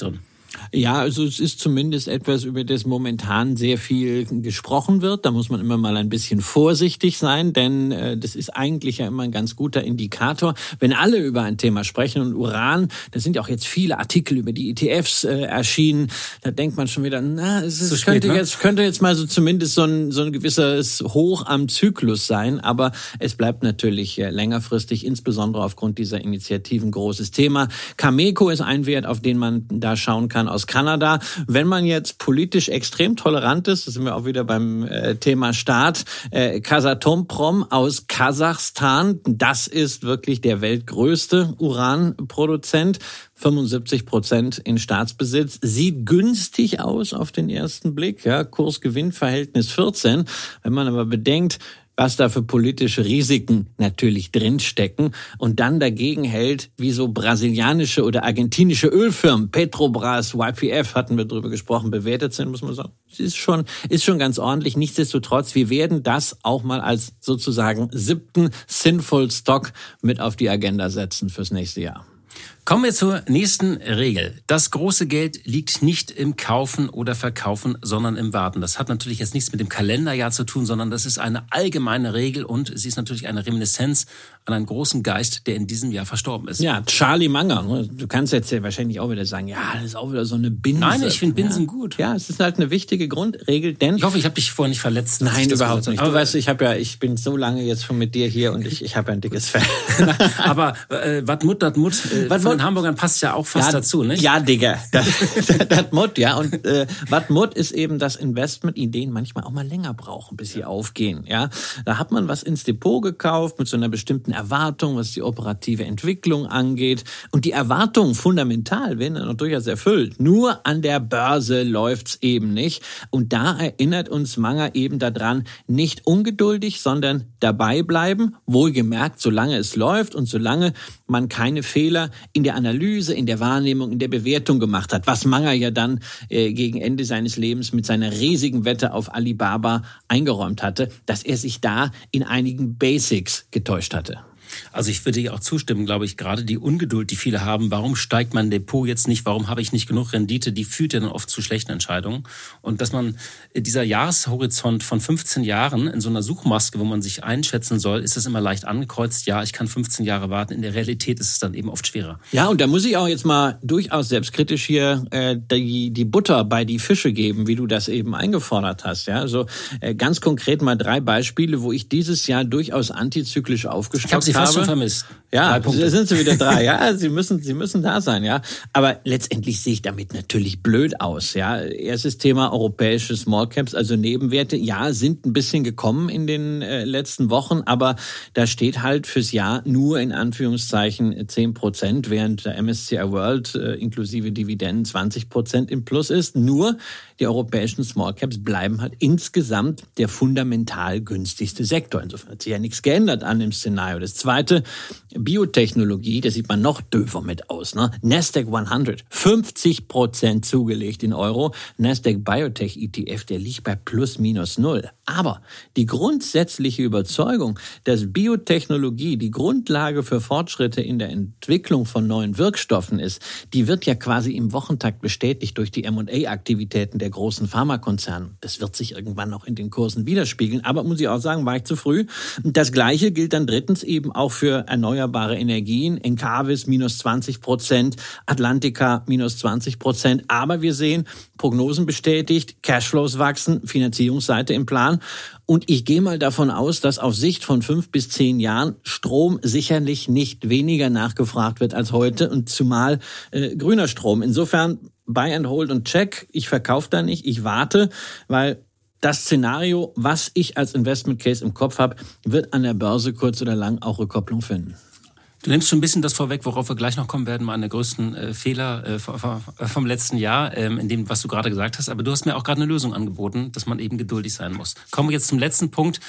Ja, also es ist zumindest etwas, über das momentan sehr viel gesprochen wird. Da muss man immer mal ein bisschen vorsichtig sein, denn äh, das ist eigentlich ja immer ein ganz guter Indikator. Wenn alle über ein Thema sprechen und Uran, da sind ja auch jetzt viele Artikel über die E T Fs äh, erschienen, da denkt man schon wieder, na, es ist, könnte, spät, ne? jetzt, könnte jetzt mal so zumindest so ein, so ein gewisses Hoch am Zyklus sein, aber es bleibt natürlich äh, längerfristig, insbesondere aufgrund dieser Initiativen, großes Thema. Cameco ist ein Wert, auf den man da schauen kann, aus Kanada. Wenn man jetzt politisch extrem tolerant ist, das sind wir auch wieder beim äh, Thema Staat, äh, Kazatomprom aus Kasachstan, das ist wirklich der weltgrößte Uranproduzent, fünfundsiebzig Prozent in Staatsbesitz, sieht günstig aus auf den ersten Blick, ja, Kurs-Gewinn-Verhältnis vierzehn. Wenn man aber bedenkt, was da für politische Risiken natürlich drinstecken und dann dagegen hält, wie so brasilianische oder argentinische Ölfirmen, Petrobras, Y P F, hatten wir drüber gesprochen, bewertet sind, muss man sagen, es ist schon, ist schon ganz ordentlich. Nichtsdestotrotz, wir werden das auch mal als sozusagen siebten Sinful Stock mit auf die Agenda setzen fürs nächste Jahr. Kommen wir zur nächsten Regel. Das große Geld liegt nicht im Kaufen oder Verkaufen, sondern im Warten. Das hat natürlich jetzt nichts mit dem Kalenderjahr zu tun, sondern das ist eine allgemeine Regel und sie ist natürlich eine Reminiszenz an einen großen Geist, der in diesem Jahr verstorben ist. Ja, Charlie Munger. Du kannst jetzt ja wahrscheinlich auch wieder sagen, ja, das ist auch wieder so eine Binse. Nein, ich finde Binsen ja. gut. Ja, es ist halt eine wichtige Grundregel, denn... Ich hoffe, ich habe dich vorher nicht verletzt. Nein, überhaupt nicht. Aber weißt du, ich habe ja, ich bin so lange jetzt schon mit dir hier und ich, ich habe ja ein dickes Fell. Aber äh, wat Mut, dat Mut, äh, von den Hamburgern passt ja auch fast ja, dazu, nicht? Ja, Digga. Das, das Mut, ja. Und äh, wat Mut ist eben, dass Investmentideen manchmal auch mal länger brauchen, bis sie aufgehen. Ja, da hat man was ins Depot gekauft mit so einer bestimmten Erwartung, was die operative Entwicklung angeht. Und die Erwartungen fundamental werden dann auch durchaus erfüllt. Nur an der Börse läuft's eben nicht. Und da erinnert uns Munger eben daran, nicht ungeduldig, sondern dabei bleiben. Wohlgemerkt, solange es läuft und solange man keine Fehler in der Analyse, in der Wahrnehmung, in der Bewertung gemacht hat, was Munger ja dann äh, gegen Ende seines Lebens mit seiner riesigen Wette auf Alibaba eingeräumt hatte, dass er sich da in einigen Basics getäuscht hatte. Also ich würde dir auch zustimmen, glaube ich, gerade die Ungeduld, die viele haben, warum steigt mein Depot jetzt nicht, warum habe ich nicht genug Rendite, die führt ja dann oft zu schlechten Entscheidungen. Und dass man dieser Jahreshorizont von fünfzehn Jahren in so einer Suchmaske, wo man sich einschätzen soll, ist das immer leicht angekreuzt, ja, ich kann fünfzehn Jahre warten. In der Realität ist es dann eben oft schwerer. Ja, und da muss ich auch jetzt mal durchaus selbstkritisch hier äh, die, die Butter bei die Fische geben, wie du das eben eingefordert hast. Ja, also äh, ganz konkret mal drei Beispiele, wo ich dieses Jahr durchaus antizyklisch aufgestockt habe. Fast schon vermisst. Ja, da sind sie wieder drei. Ja, sie müssen, sie müssen da sein. Ja, aber letztendlich sehe ich damit natürlich blöd aus. Ja, erstes Thema europäische Small Caps, also Nebenwerte. Ja, sind ein bisschen gekommen in den äh, letzten Wochen, aber da steht halt fürs Jahr nur in Anführungszeichen zehn Prozent, während der M S C I World äh, inklusive Dividenden zwanzig Prozent im Plus ist. Nur die europäischen Small Caps bleiben halt insgesamt der fundamental günstigste Sektor. Insofern hat sich ja nichts geändert an dem Szenario. Das Zweite, Biotechnologie, da sieht man noch döver mit aus. Ne? Nasdaq hundert, fünfzig Prozent zugelegt in Euro. Nasdaq Biotech E T F, der liegt bei plus minus null. Aber die grundsätzliche Überzeugung, dass Biotechnologie die Grundlage für Fortschritte in der Entwicklung von neuen Wirkstoffen ist, die wird ja quasi im Wochentakt bestätigt durch die M und A-Aktivitäten der großen Pharmakonzerne. Das wird sich irgendwann noch in den Kursen widerspiegeln. Aber muss ich auch sagen, war ich zu früh. Das Gleiche gilt dann drittens eben auch für erneuerbare Energien. Encavis minus zwanzig Prozent, Atlantica minus zwanzig Prozent. Aber wir sehen, Prognosen bestätigt, Cashflows wachsen, Finanzierungsseite im Plan. Und ich gehe mal davon aus, dass auf Sicht von fünf bis zehn Jahren Strom sicherlich nicht weniger nachgefragt wird als heute und zumal äh, grüner Strom. Insofern Buy and Hold und Check. Ich verkaufe da nicht, ich warte, weil das Szenario, was ich als Investment Case im Kopf habe, wird an der Börse kurz oder lang auch Rückkopplung finden. Du nimmst schon ein bisschen das vorweg, worauf wir gleich noch kommen werden, meine größten äh, Fehler äh, vom letzten Jahr, ähm, in dem, was du gerade gesagt hast. Aber du hast mir auch gerade eine Lösung angeboten, dass man eben geduldig sein muss. Kommen wir jetzt zum letzten Punkt.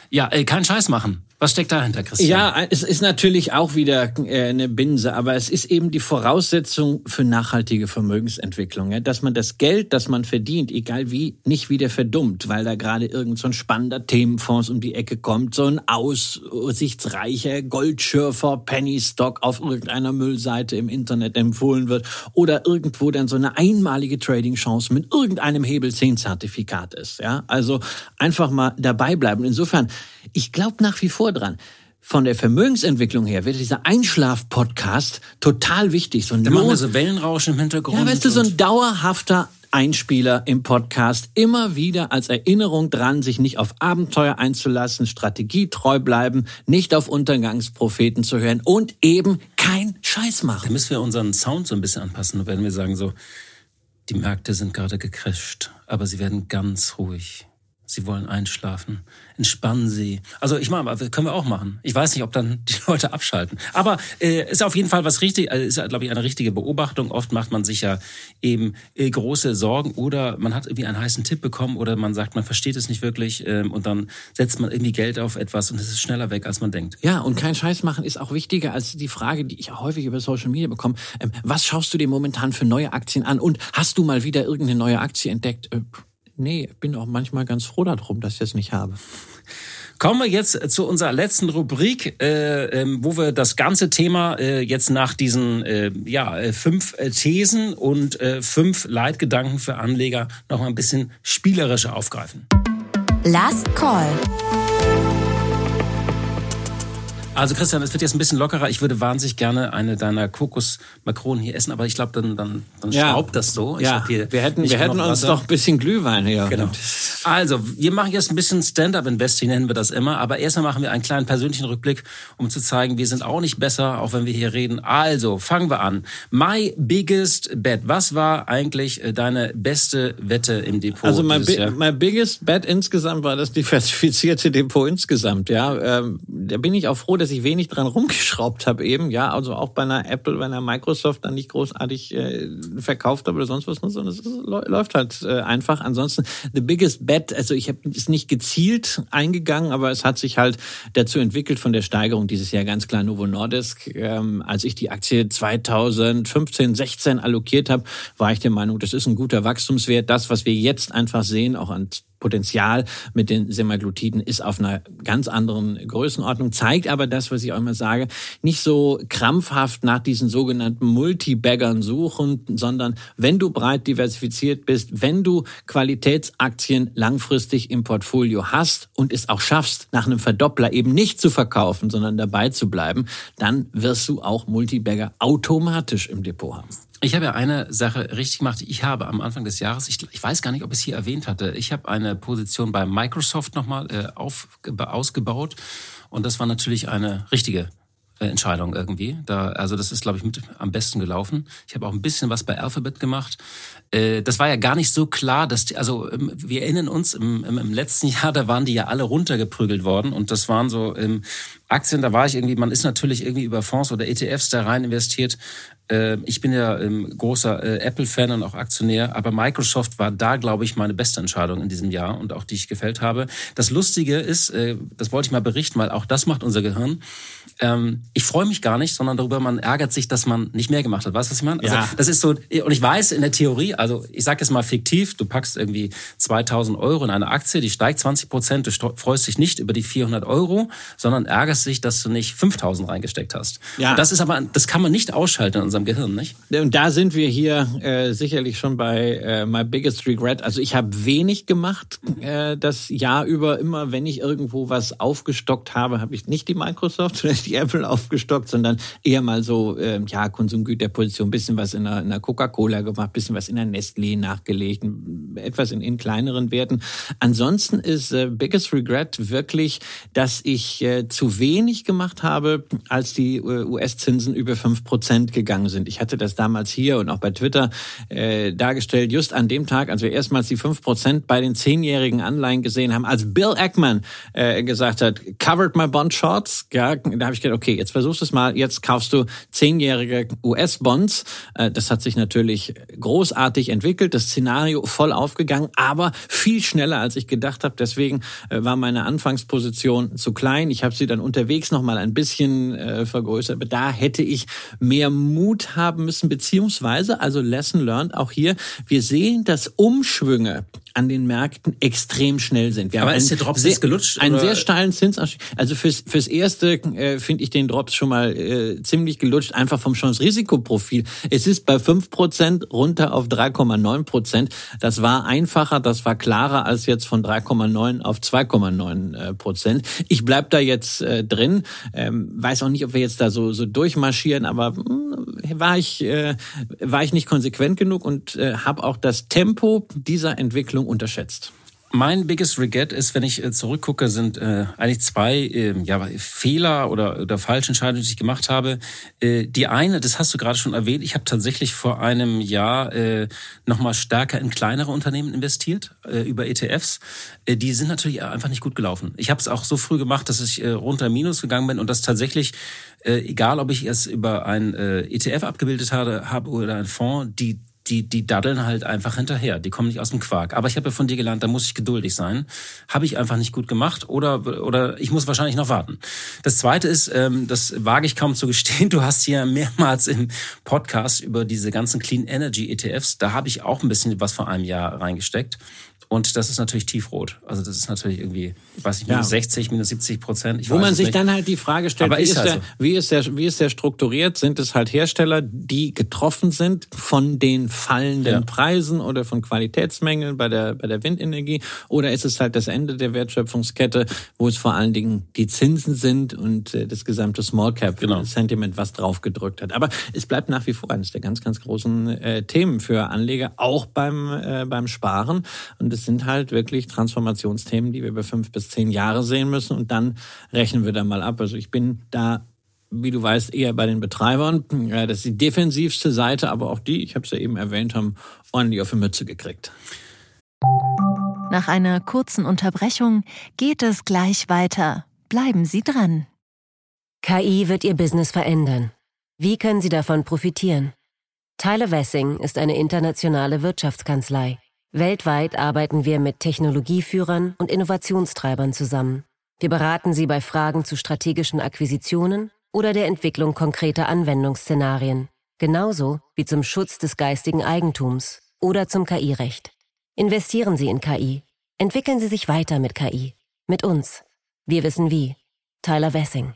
Ja, äh, keinen Scheiß machen. Was steckt dahinter, Christian? Ja, es ist natürlich auch wieder äh, eine Binse, aber es ist eben die Voraussetzung für nachhaltige Vermögensentwicklung, ja? Dass man das Geld, das man verdient, egal wie, nicht wieder verdummt, weil da gerade irgend so ein spannender Themenfonds um die Ecke kommt, so ein aussichtsreicher Goldschürfer, Penny Stock auf irgendeiner Müllseite im Internet empfohlen wird oder irgendwo dann so eine einmalige Trading-Chance mit irgendeinem Hebel zehn Zertifikat ist. Ja? Also einfach mal dabei bleiben. Insofern, ich glaube nach wie vor dran. Von der Vermögensentwicklung her wird dieser Einschlaf-Podcast total wichtig. So ein da machen wir so Wellenrauschen im Hintergrund. Ja, weißt du, so ein dauerhafter Einspieler im Podcast. Immer wieder als Erinnerung dran, sich nicht auf Abenteuer einzulassen, strategietreu bleiben, nicht auf Untergangspropheten zu hören und eben kein Scheiß machen. Da müssen wir unseren Sound so ein bisschen anpassen. Wenn wir sagen so, die Märkte sind gerade gecrasht, aber sie werden ganz ruhig. Sie wollen einschlafen. Entspannen Sie. Also ich meine, können wir auch machen. Ich weiß nicht, ob dann die Leute abschalten. Aber äh, ist auf jeden Fall was richtig, also ist, glaube ich, eine richtige Beobachtung. Oft macht man sich ja eben äh, große Sorgen oder man hat irgendwie einen heißen Tipp bekommen oder man sagt, man versteht es nicht wirklich äh, und dann setzt man irgendwie Geld auf etwas und es ist schneller weg, als man denkt. Ja, und kein Scheiß machen ist auch wichtiger als die Frage, die ich häufig über Social Media bekomme. Ähm, was schaust du dir momentan für neue Aktien an und hast du mal wieder irgendeine neue Aktie entdeckt? Äh, Nee, bin auch manchmal ganz froh darum, dass ich das nicht habe. Kommen wir jetzt zu unserer letzten Rubrik, äh, ähm, wo wir das ganze Thema äh, jetzt nach diesen äh, ja, äh, fünf äh, Thesen und äh, fünf Leitgedanken für Anleger noch mal ein bisschen spielerischer aufgreifen. Last Call. Also Christian, es wird jetzt ein bisschen lockerer. Ich würde wahnsinnig gerne eine deiner Kokosmakronen hier essen, aber ich glaube, dann, dann, dann ja. schraubt das so. Ich ja, hier wir hätten, wir hätten uns doch ein bisschen Glühwein hier. Genau. Also, wir machen jetzt ein bisschen Stand-up-Investing, nennen wir das immer. Aber erstmal machen wir einen kleinen persönlichen Rückblick, um zu zeigen, wir sind auch nicht besser, auch wenn wir hier reden. Also, fangen wir an. My biggest bet. Was war eigentlich deine beste Wette im Depot? Also, my, bi- my biggest bet insgesamt war das diversifizierte Depot insgesamt. Ja, ähm, da bin ich auch froh, dass ich wenig dran rumgeschraubt habe eben. Ja, also auch bei einer Apple, bei einer Microsoft dann nicht großartig äh, verkauft habe oder sonst was, sondern es läuft halt äh, einfach. Ansonsten, the biggest bet, also ich habe es nicht gezielt eingegangen, aber es hat sich halt dazu entwickelt von der Steigerung dieses Jahr ganz klar Novo Nordisk. Ähm, als ich die Aktie zweitausendfünfzehn, sechzehn allokiert habe, war ich der Meinung, das ist ein guter Wachstumswert. Das, was wir jetzt einfach sehen, auch an Potenzial mit den Semaglutiden ist auf einer ganz anderen Größenordnung, zeigt aber das, was ich auch immer sage, nicht so krampfhaft nach diesen sogenannten Multibaggern suchen, sondern wenn du breit diversifiziert bist, wenn du Qualitätsaktien langfristig im Portfolio hast und es auch schaffst, nach einem Verdoppler eben nicht zu verkaufen, sondern dabei zu bleiben, dann wirst du auch Multibagger automatisch im Depot haben. Ich habe ja eine Sache richtig gemacht. Ich habe am Anfang des Jahres, ich, ich weiß gar nicht, ob ich es hier erwähnt hatte, ich habe eine Position bei Microsoft nochmal äh, auf, ausgebaut und das war natürlich eine richtige äh, Entscheidung irgendwie. Da, also das ist, glaube ich, mit am besten gelaufen. Ich habe auch ein bisschen was bei Alphabet gemacht. Äh, das war ja gar nicht so klar, dass die, also ähm, wir erinnern uns, im, im, im letzten Jahr, da waren die ja alle runtergeprügelt worden und das waren so ähm, Aktien, da war ich irgendwie, man ist natürlich irgendwie über Fonds oder E T Fs da rein investiert. Ich bin ja ein großer Apple-Fan und auch Aktionär, aber Microsoft war da, glaube ich, meine beste Entscheidung in diesem Jahr und auch die ich gefällt habe. Das Lustige ist, das wollte ich mal berichten, weil auch das macht unser Gehirn. Ich freue mich gar nicht, sondern darüber, man ärgert sich, dass man nicht mehr gemacht hat. Weißt du, was ich meine? Also ja. Das ist so, und ich weiß in der Theorie, also ich sage jetzt mal fiktiv, du packst irgendwie zweitausend Euro in eine Aktie, die steigt zwanzig Prozent, du freust dich nicht über die vierhundert Euro, sondern ärgerst dich, dass du nicht fünftausend reingesteckt hast. Ja. Und das ist aber, das kann man nicht ausschalten in unserem Gehirn, nicht? Und da sind wir hier äh, sicherlich schon bei äh, my biggest regret. Also ich habe wenig gemacht äh, das Jahr über. Immer wenn ich irgendwo was aufgestockt habe, habe ich nicht die Microsoft oder die Apple aufgestockt, sondern eher mal so äh, ja Konsumgüterposition, ein bisschen was in einer, in einer Coca-Cola gemacht, ein bisschen was in einer Nestlé nachgelegt, etwas in, in kleineren Werten. Ansonsten ist äh, biggest regret wirklich, dass ich äh, zu wenig gemacht habe, als die äh, U S-Zinsen über fünf Prozent gegangen sind. Ich hatte das damals hier und auch bei Twitter äh, dargestellt, just an dem Tag, als wir erstmals die fünf Prozent bei den zehnjährigen Anleihen gesehen haben, als Bill Ackman äh, gesagt hat, covered my bond shorts, ja, da habe ich gedacht, okay, jetzt versuchst du es mal, jetzt kaufst du zehnjährige U S-Bonds. Äh, das hat sich natürlich großartig großartig entwickelt, das Szenario voll aufgegangen, aber viel schneller, als ich gedacht habe. Deswegen äh, war meine Anfangsposition zu klein. Ich habe sie dann unterwegs noch mal ein bisschen äh, vergrößert. Aber da hätte ich mehr Mut haben müssen, beziehungsweise, also Lesson learned, auch hier, wir sehen, dass Umschwünge an den Märkten extrem schnell sind. Wir aber haben ist der Drops jetzt gelutscht? Einen oder? sehr steilen Zinsanstieg. Also fürs, fürs Erste äh, finde ich den Drops schon mal äh, ziemlich gelutscht, einfach vom Chance-Risikoprofil. Es ist bei fünf Prozent runter auf drei Komma neun Prozent. Das war einfacher, das war klarer als jetzt von drei Komma neun auf zwei Komma neun Prozent. Ich bleib da jetzt äh, drin. Ähm, weiß auch nicht, ob wir jetzt da so, so durchmarschieren, aber mh, war ich äh, war ich nicht konsequent genug und äh, habe auch das Tempo dieser Entwicklung unterschätzt. Mein biggest regret ist, wenn ich zurückgucke, sind äh, eigentlich zwei äh, ja, Fehler oder, oder falsche Entscheidungen, die ich gemacht habe. Äh, die eine, das hast du gerade schon erwähnt, ich habe tatsächlich vor einem Jahr äh, nochmal stärker in kleinere Unternehmen investiert, äh, über E T Fs. Äh, die sind natürlich einfach nicht gut gelaufen. Ich habe es auch so früh gemacht, dass ich äh, runter Minus gegangen bin und das tatsächlich, äh, egal ob ich es über ein äh, E T F abgebildet habe, habe oder ein Fonds, die Die, die daddeln halt einfach hinterher. Die kommen nicht aus dem Quark. Aber ich habe ja von dir gelernt, da muss ich geduldig sein. Habe ich einfach nicht gut gemacht oder oder ich muss wahrscheinlich noch warten. Das Zweite ist, ähm, das wage ich kaum zu gestehen, du hast hier mehrmals im Podcast über diese ganzen Clean Energy E T Fs, da habe ich auch ein bisschen was vor einem Jahr reingesteckt. Und das ist natürlich tiefrot. Also das ist natürlich irgendwie, ich weiß nicht, minus ja. sechzig, minus siebzig Prozent. Wo man sich nicht. dann halt die Frage stellt, wie ist, halt der, so. wie, ist der, wie ist der strukturiert? Sind es halt Hersteller, die getroffen sind von den fallenden ja. Preisen oder von Qualitätsmängeln bei der, bei der Windenergie? Oder ist es halt das Ende der Wertschöpfungskette, wo es vor allen Dingen die Zinsen sind und äh, das gesamte Small Cap genau. Sentiment, was draufgedrückt hat? Aber es bleibt nach wie vor eines der ganz, ganz großen äh, Themen für Anleger, auch beim, äh, beim Sparen. Und das sind halt wirklich Transformationsthemen, die wir über fünf bis zehn Jahre sehen müssen und dann rechnen wir da mal ab. Also ich bin da, wie du weißt, eher bei den Betreibern. Das ist die defensivste Seite, aber auch die, ich habe es ja eben erwähnt, haben ordentlich auf die Mütze gekriegt. Nach einer kurzen Unterbrechung geht es gleich weiter. Bleiben Sie dran. K I wird Ihr Business verändern. Wie können Sie davon profitieren? Tyler Wessing ist eine internationale Wirtschaftskanzlei. Weltweit arbeiten wir mit Technologieführern und Innovationstreibern zusammen. Wir beraten Sie bei Fragen zu strategischen Akquisitionen oder der Entwicklung konkreter Anwendungsszenarien, genauso wie zum Schutz des geistigen Eigentums oder zum K I-Recht. Investieren Sie in K I. Entwickeln Sie sich weiter mit K I. Mit uns. Wir wissen wie. Tyler Wessing.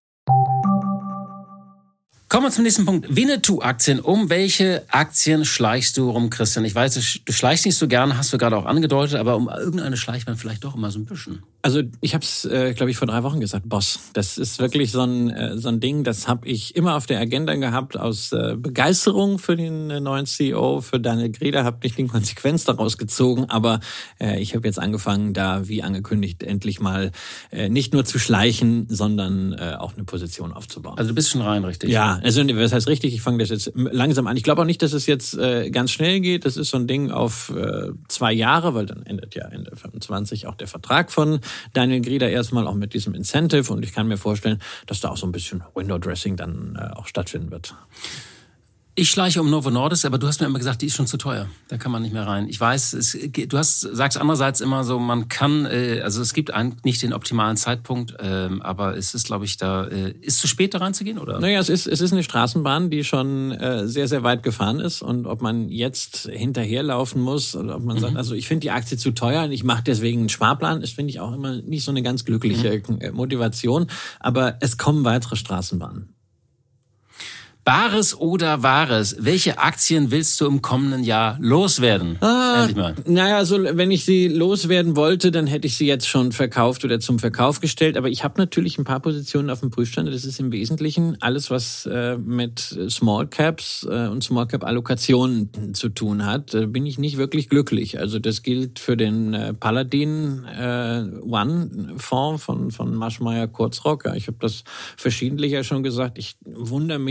Kommen wir zum nächsten Punkt. Winnetou-Aktien. Um welche Aktien schleichst du rum, Christian? Ich weiß, du schleichst nicht so gerne, hast du gerade auch angedeutet, aber um irgendeine schleicht man vielleicht doch immer so ein bisschen. Also ich habe es, äh, glaube ich, vor drei Wochen gesagt, Boss. Das ist wirklich so ein, äh, so ein Ding, das habe ich immer auf der Agenda gehabt aus äh, Begeisterung für den äh, neuen C E O, für Daniel Grieder, habe nicht die Konsequenz daraus gezogen, aber äh, ich habe jetzt angefangen, da wie angekündigt endlich mal äh, nicht nur zu schleichen, sondern äh, auch eine Position aufzubauen. Also du bist schon rein, richtig? Ja, also was heißt richtig, ich fange das jetzt langsam an. Ich glaube auch nicht, dass es jetzt äh, ganz schnell geht. Das ist so ein Ding auf äh, zwei Jahre, weil dann endet ja Ende fünfundzwanzig auch der Vertrag von Daniel Grieder erstmal auch mit diesem Incentive und ich kann mir vorstellen, dass da auch so ein bisschen Window-Dressing dann äh, auch stattfinden wird. Ich schleiche um Novo Nordisk, aber du hast mir immer gesagt, die ist schon zu teuer. Da kann man nicht mehr rein. Ich weiß, es, du hast, sagst andererseits immer so, man kann, äh, also es gibt eigentlich nicht den optimalen Zeitpunkt, ähm, aber es ist, glaube ich, da, äh, ist zu spät da reinzugehen, oder? Naja, es ist, es ist eine Straßenbahn, die schon äh, sehr, sehr weit gefahren ist und ob man jetzt hinterherlaufen muss oder ob man mhm. sagt, also ich finde die Aktie zu teuer und ich mache deswegen einen Sparplan, das finde ich auch immer nicht so eine ganz glückliche mhm. Motivation, aber es kommen weitere Straßenbahnen. Bares oder Wahres? Welche Aktien willst du im kommenden Jahr loswerden? Ah, Endlich mal. Naja, also wenn ich sie loswerden wollte, dann hätte ich sie jetzt schon verkauft oder zum Verkauf gestellt. Aber ich habe natürlich ein paar Positionen auf dem Prüfstand. Das ist im Wesentlichen alles, was äh, mit Small Caps äh, und Small Cap Allokationen zu tun hat. Da bin ich nicht wirklich glücklich. Also das gilt für den äh, Paladin äh, One Fonds von von Maschmeyer Kurzrock. Ja, ich habe das verschiedentlich ja schon gesagt. Ich wundere mich da so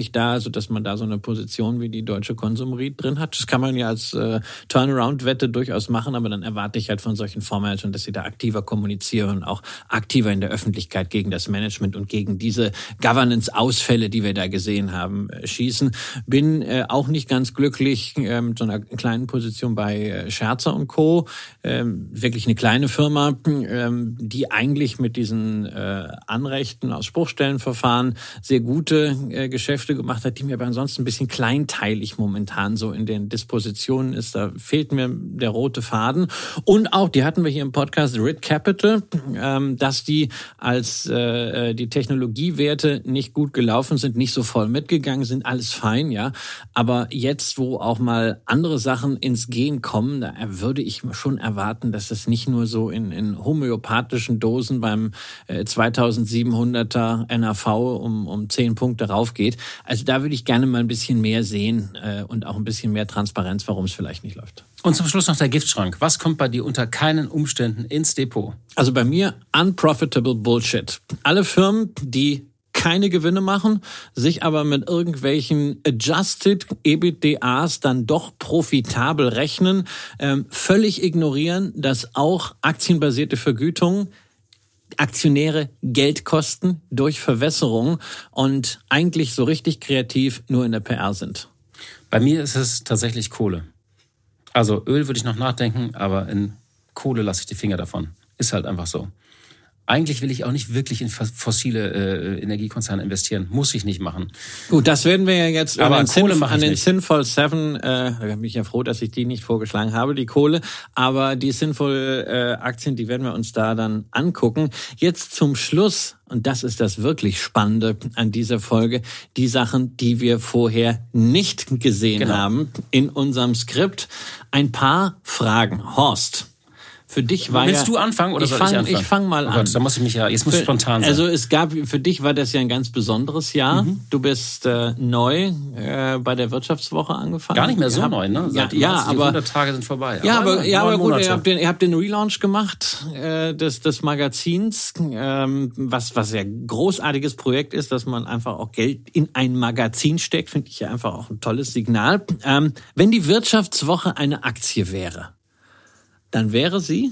also dass man da so eine Position wie die Deutsche Konsumrit drin hat. Das kann man ja als äh, Turnaround-Wette durchaus machen, aber dann erwarte ich halt von solchen Fondsmanagern, dass sie da aktiver kommunizieren und auch aktiver in der Öffentlichkeit gegen das Management und gegen diese Governance-Ausfälle, die wir da gesehen haben, äh, schießen. Bin äh, auch nicht ganz glücklich äh, mit so einer kleinen Position bei äh, Scherzer und Co. Äh, wirklich eine kleine Firma, äh, die eigentlich mit diesen äh, Anrechten aus Spruchstellenverfahren sehr gute äh, Geschäfte gemacht hat, die mir aber ansonsten ein bisschen kleinteilig momentan so in den Dispositionen ist. Da fehlt mir der rote Faden. Und auch, die hatten wir hier im Podcast, Rit Capital, ähm, dass die als äh, die Technologiewerte nicht gut gelaufen sind, nicht so voll mitgegangen sind, alles fein, ja. Aber jetzt, wo auch mal andere Sachen ins Gehen kommen, da würde ich schon erwarten, dass es nicht nur so in, in homöopathischen Dosen beim äh, zweitausendsiebenhunderter N A V um, um zehn Punkte raufgeht. Also da würde ich gerne mal ein bisschen mehr sehen äh, und auch ein bisschen mehr Transparenz, warum es vielleicht nicht läuft. Und zum Schluss noch der Giftschrank. Was kommt bei dir unter keinen Umständen ins Depot? Also bei mir unprofitable Bullshit. Alle Firmen, die keine Gewinne machen, sich aber mit irgendwelchen Adjusted E B I T D As dann doch profitabel rechnen, ähm, völlig ignorieren, dass auch aktienbasierte Vergütungen Aktionäre Geld kosten durch Verwässerung und eigentlich so richtig kreativ nur in der P R sind. Bei mir ist es tatsächlich Kohle. Also Öl würde ich noch nachdenken, aber in Kohle lasse ich die Finger davon. Ist halt einfach so. Eigentlich will ich auch nicht wirklich in fossile äh, Energiekonzerne investieren. Muss ich nicht machen. Gut, das werden wir ja jetzt aber an den, Kohle Sin- mache an ich den nicht. Sinful Seven, äh, da bin ich ja froh, dass ich die nicht vorgeschlagen habe, die Kohle. Aber die Sinful äh, Aktien, die werden wir uns da dann angucken. Jetzt zum Schluss, und das ist das wirklich Spannende an dieser Folge, die Sachen, die wir vorher nicht gesehen Genau. haben in unserem Skript. Ein paar Fragen. Horst. Für dich war Willst ja, du anfangen oder ich soll fang, ich anfangen? Ich fange mal oh an. Gott, da muss ich mich ja, jetzt muss ich spontan sein. Also es gab, für dich war das ja ein ganz besonderes Jahr. Mhm. Du bist äh, neu äh, bei der Wirtschaftswoche angefangen. Gar nicht mehr so ihr habt, neu, ne? Ja, Seit ja März, die aber hundert Tage sind vorbei. Ja, aber, aber, ja, aber gut, Monate. ihr habt den, ihr habt den Relaunch gemacht äh, des, des Magazins, ähm, was was ja ein großartiges Projekt ist, dass man einfach auch Geld in ein Magazin steckt, finde ich ja einfach auch ein tolles Signal. Ähm, wenn die Wirtschaftswoche eine Aktie wäre, dann wäre sie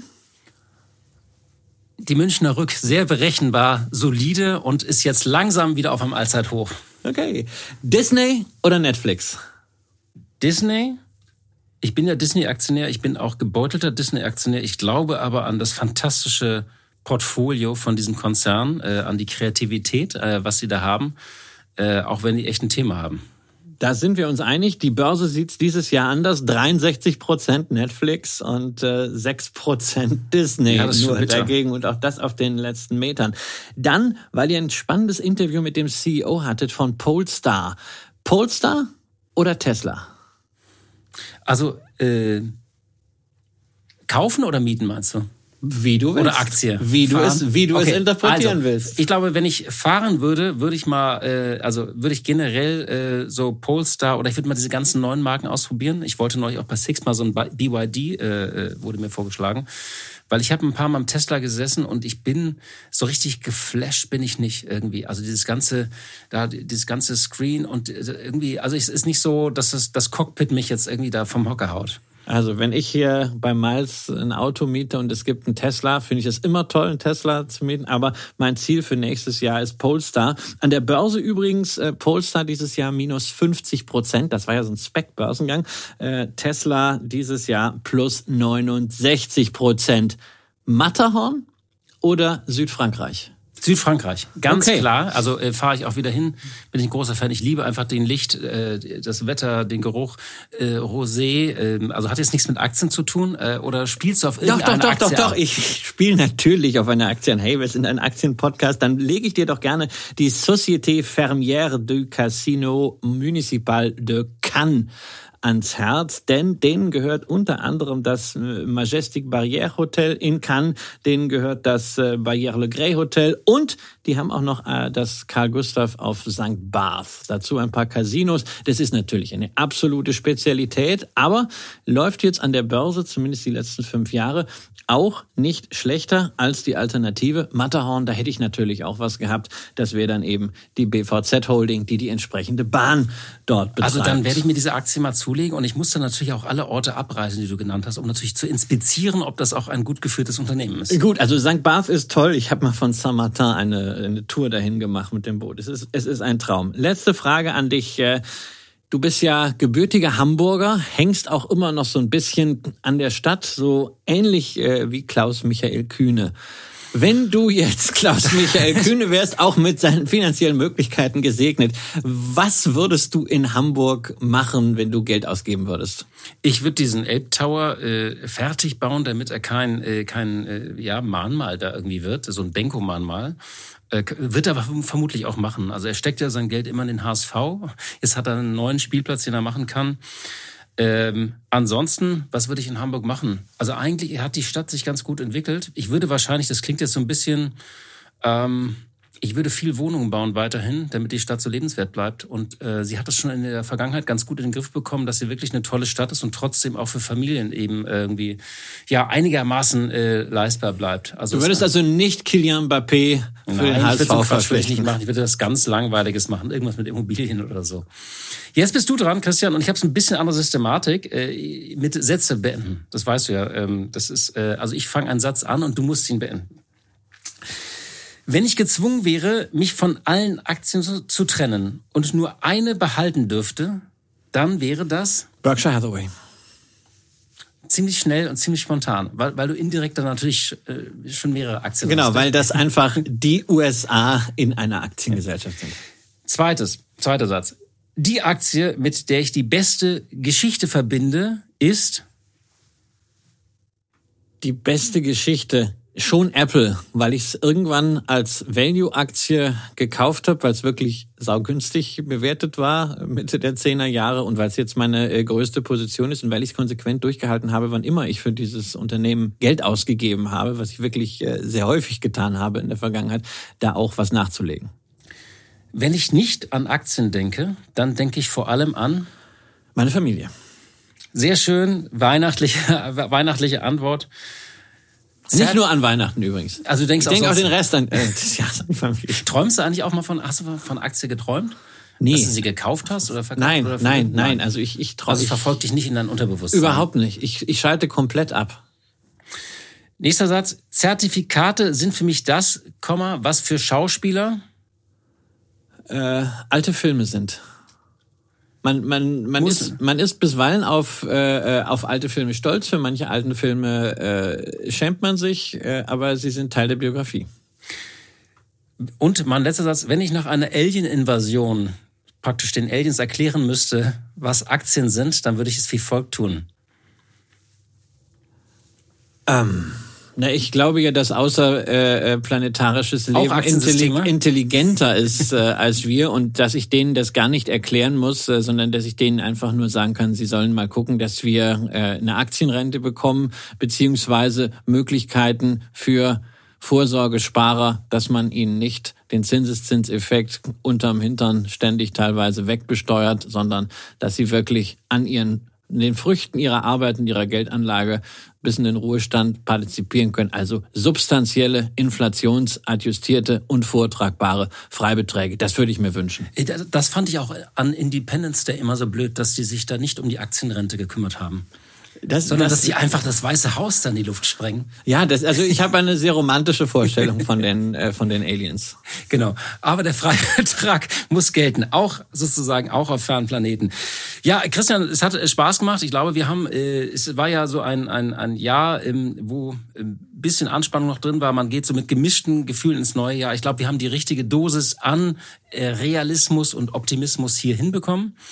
die Münchner Rück, sehr berechenbar, solide und ist jetzt langsam wieder auf einem Allzeithoch. Okay. Disney oder Netflix? Disney? Ich bin ja Disney-Aktionär, ich bin auch gebeutelter Disney-Aktionär. Ich glaube aber an das fantastische Portfolio von diesem Konzern, äh, an die Kreativität, äh, was sie da haben, äh, auch wenn die echt ein Thema haben. Da sind wir uns einig. Die Börse sieht's dieses Jahr anders. dreiundsechzig Prozent Netflix und äh, sechs Prozent Disney ja, das ist nur schon bitter. dagegen und auch das auf den letzten Metern. Dann, weil ihr ein spannendes Interview mit dem C E O hattet von Polestar. Polestar oder Tesla? Also, äh, kaufen oder mieten, meinst du? Wie du willst. Oder Aktie. Wie du fahren. es, wie du okay. es interpretieren also, willst. Ich glaube, wenn ich fahren würde, würde ich mal, äh, also würde ich generell äh, so Polestar oder ich würde mal diese ganzen neuen Marken ausprobieren. Ich wollte neulich auch bei Six mal so ein B Y D, äh, wurde mir vorgeschlagen. Weil ich habe ein paar Mal im Tesla gesessen und ich bin so richtig geflasht bin ich nicht irgendwie. Also dieses ganze, da dieses ganze Screen und irgendwie, also es ist nicht so, dass das, das Cockpit mich jetzt irgendwie da vom Hocker haut. Also wenn ich hier bei Miles ein Auto miete und es gibt einen Tesla, finde ich es immer toll, einen Tesla zu mieten. Aber mein Ziel für nächstes Jahr ist Polestar. An der Börse übrigens äh, Polestar dieses Jahr minus fünfzig Prozent. Das war ja so ein Spec-Börsengang. Äh, Tesla dieses Jahr plus neunundsechzig Prozent. Matterhorn oder Südfrankreich? Südfrankreich, ganz okay. klar. Also äh, fahre ich auch wieder hin, bin ich ein großer Fan. Ich liebe einfach den Licht, äh, das Wetter, den Geruch, äh, Rosé. Äh, also hat jetzt nichts mit Aktien zu tun äh, oder spielst du auf irgendeine Doch, doch, doch, Aktie doch, doch. ab? Ich spiele natürlich auf eine Aktie an. Hey, wir sind ein Aktienpodcast. Dann lege ich dir doch gerne die Société Fermière du Casino Municipal de Cannes ans Herz, denn denen gehört unter anderem das Majestic Barrière Hotel in Cannes, denen gehört das Barrière Le Gray Hotel und die haben auch noch das Carl Gustaf auf Sankt Barth. Dazu ein paar Casinos. Das ist natürlich eine absolute Spezialität, aber läuft jetzt an der Börse, zumindest die letzten fünf Jahre, auch nicht schlechter als die Alternative. Matterhorn, da hätte ich natürlich auch was gehabt. Das wäre dann eben die B V Z Holding, die die entsprechende Bahn dort betreibt. Also dann werde ich mir diese Aktie mal zulegen und ich muss dann natürlich auch alle Orte abreisen, die du genannt hast, um natürlich zu inspizieren, ob das auch ein gut geführtes Unternehmen ist. Gut, also Sankt Barth ist toll. Ich habe mal von Saint-Martin eine, eine Tour dahin gemacht mit dem Boot. Es ist, es ist ein Traum. Letzte Frage an dich. Du bist ja gebürtiger Hamburger, hängst auch immer noch so ein bisschen an der Stadt, so ähnlich äh, wie Klaus-Michael Kühne. Wenn du jetzt Klaus-Michael Kühne wärst, auch mit seinen finanziellen Möglichkeiten gesegnet, was würdest du in Hamburg machen, wenn du Geld ausgeben würdest? Ich würde diesen Elbtower äh, fertig bauen, damit er kein, äh, kein äh, ja, Mahnmal da irgendwie wird, so ein Benko-Mahnmal. Äh, wird er vermutlich auch machen. Also er steckt ja sein Geld immer in den H S V. Jetzt hat er einen neuen Spielplatz, den er machen kann. Ähm, ansonsten, was würde ich in Hamburg machen? Also eigentlich hat die Stadt sich ganz gut entwickelt. Ich würde wahrscheinlich, das klingt jetzt so ein bisschen, ähm, ich würde viel Wohnungen bauen weiterhin, damit die Stadt so lebenswert bleibt. Und äh, sie hat das schon in der Vergangenheit ganz gut in den Griff bekommen, dass sie wirklich eine tolle Stadt ist und trotzdem auch für Familien eben irgendwie ja einigermaßen äh, leistbar bleibt. Also du würdest also nicht Kylian Mbappé für Nein, den H S V ich würde verpflichten? ich nicht machen. Ich würde das ganz Langweiliges machen, irgendwas mit Immobilien oder so. Jetzt bist du dran, Christian, und ich habe so ein bisschen andere Systematik äh, mit Sätze beenden. Das weißt du ja. Ähm, das ist äh, also ich fange einen Satz an und du musst ihn beenden. Wenn ich gezwungen wäre, mich von allen Aktien zu, zu trennen und nur eine behalten dürfte, dann wäre das Berkshire Hathaway. Ziemlich schnell und ziemlich spontan, weil, weil du indirekt dann natürlich äh, schon mehrere Aktien genau, hast. Genau, weil das einfach die U S A in einer Aktiengesellschaft sind. Zweites, zweiter Satz. Die Aktie, mit der ich die beste Geschichte verbinde, ist die beste Geschichte. Schon Apple, weil ich es irgendwann als Value-Aktie gekauft habe, weil es wirklich saugünstig bewertet war, Mitte der zehner Jahre und weil es jetzt meine äh, größte Position ist und weil ich es konsequent durchgehalten habe, wann immer ich für dieses Unternehmen Geld ausgegeben habe, was ich wirklich äh, sehr häufig getan habe in der Vergangenheit, da auch was nachzulegen. Wenn ich nicht an Aktien denke, dann denke ich vor allem an meine Familie. Sehr schön, weihnachtliche, weihnachtliche Antwort. Nicht nur an Weihnachten übrigens. Also du denkst ich denke auch, auch den Rest an, äh, des Jahres an die Familie. Träumst du eigentlich auch mal von, hast du von Aktie geträumt? Nee. Dass du sie gekauft hast oder verkauft? Nein, oder nein, nein. Also ich, ich träume. Also ich verfolge dich nicht in dein Unterbewusstsein. Überhaupt nicht. Ich, ich schalte komplett ab. Nächster Satz. Zertifikate sind für mich das, was für Schauspieler äh, alte Filme sind. Man, man, man, ist, man ist bisweilen auf, äh, auf alte Filme stolz. Für manche alten Filme äh, schämt man sich, äh, aber sie sind Teil der Biografie. Und mein letzter Satz, wenn ich nach einer Alien-Invasion praktisch den Aliens erklären müsste, was Aktien sind, dann würde ich es wie folgt tun. Ähm... Na, ich glaube ja, dass außerplanetarisches äh, Leben intellig- intelligenter ist äh, als wir und dass ich denen das gar nicht erklären muss, äh, sondern dass ich denen einfach nur sagen kann, sie sollen mal gucken, dass wir äh, eine Aktienrente bekommen, beziehungsweise Möglichkeiten für Vorsorgesparer, dass man ihnen nicht den Zinseszinseffekt unterm Hintern ständig teilweise wegbesteuert, sondern dass sie wirklich an ihren den Früchten ihrer Arbeit und ihrer Geldanlage bis in den Ruhestand partizipieren können. Also substanzielle, inflationsadjustierte und vortragbare Freibeträge. Das würde ich mir wünschen. Das fand ich auch an Independence Day immer so blöd, dass die sich da nicht um die Aktienrente gekümmert haben. Das, sondern das, dass sie einfach das Weiße Haus dann in die Luft sprengen. Ja, das, also ich habe eine sehr romantische Vorstellung von den äh, von den Aliens. Genau, aber der Freibetrag muss gelten, auch sozusagen auch auf fernen Planeten. Ja, Christian, es hat Spaß gemacht. Ich glaube, wir haben, äh, es war ja so ein ein ein Jahr, ähm, wo ein bisschen Anspannung noch drin war. Man geht so mit gemischten Gefühlen ins neue Jahr. Ich glaube, wir haben die richtige Dosis an äh, Realismus und Optimismus hier hinbekommen.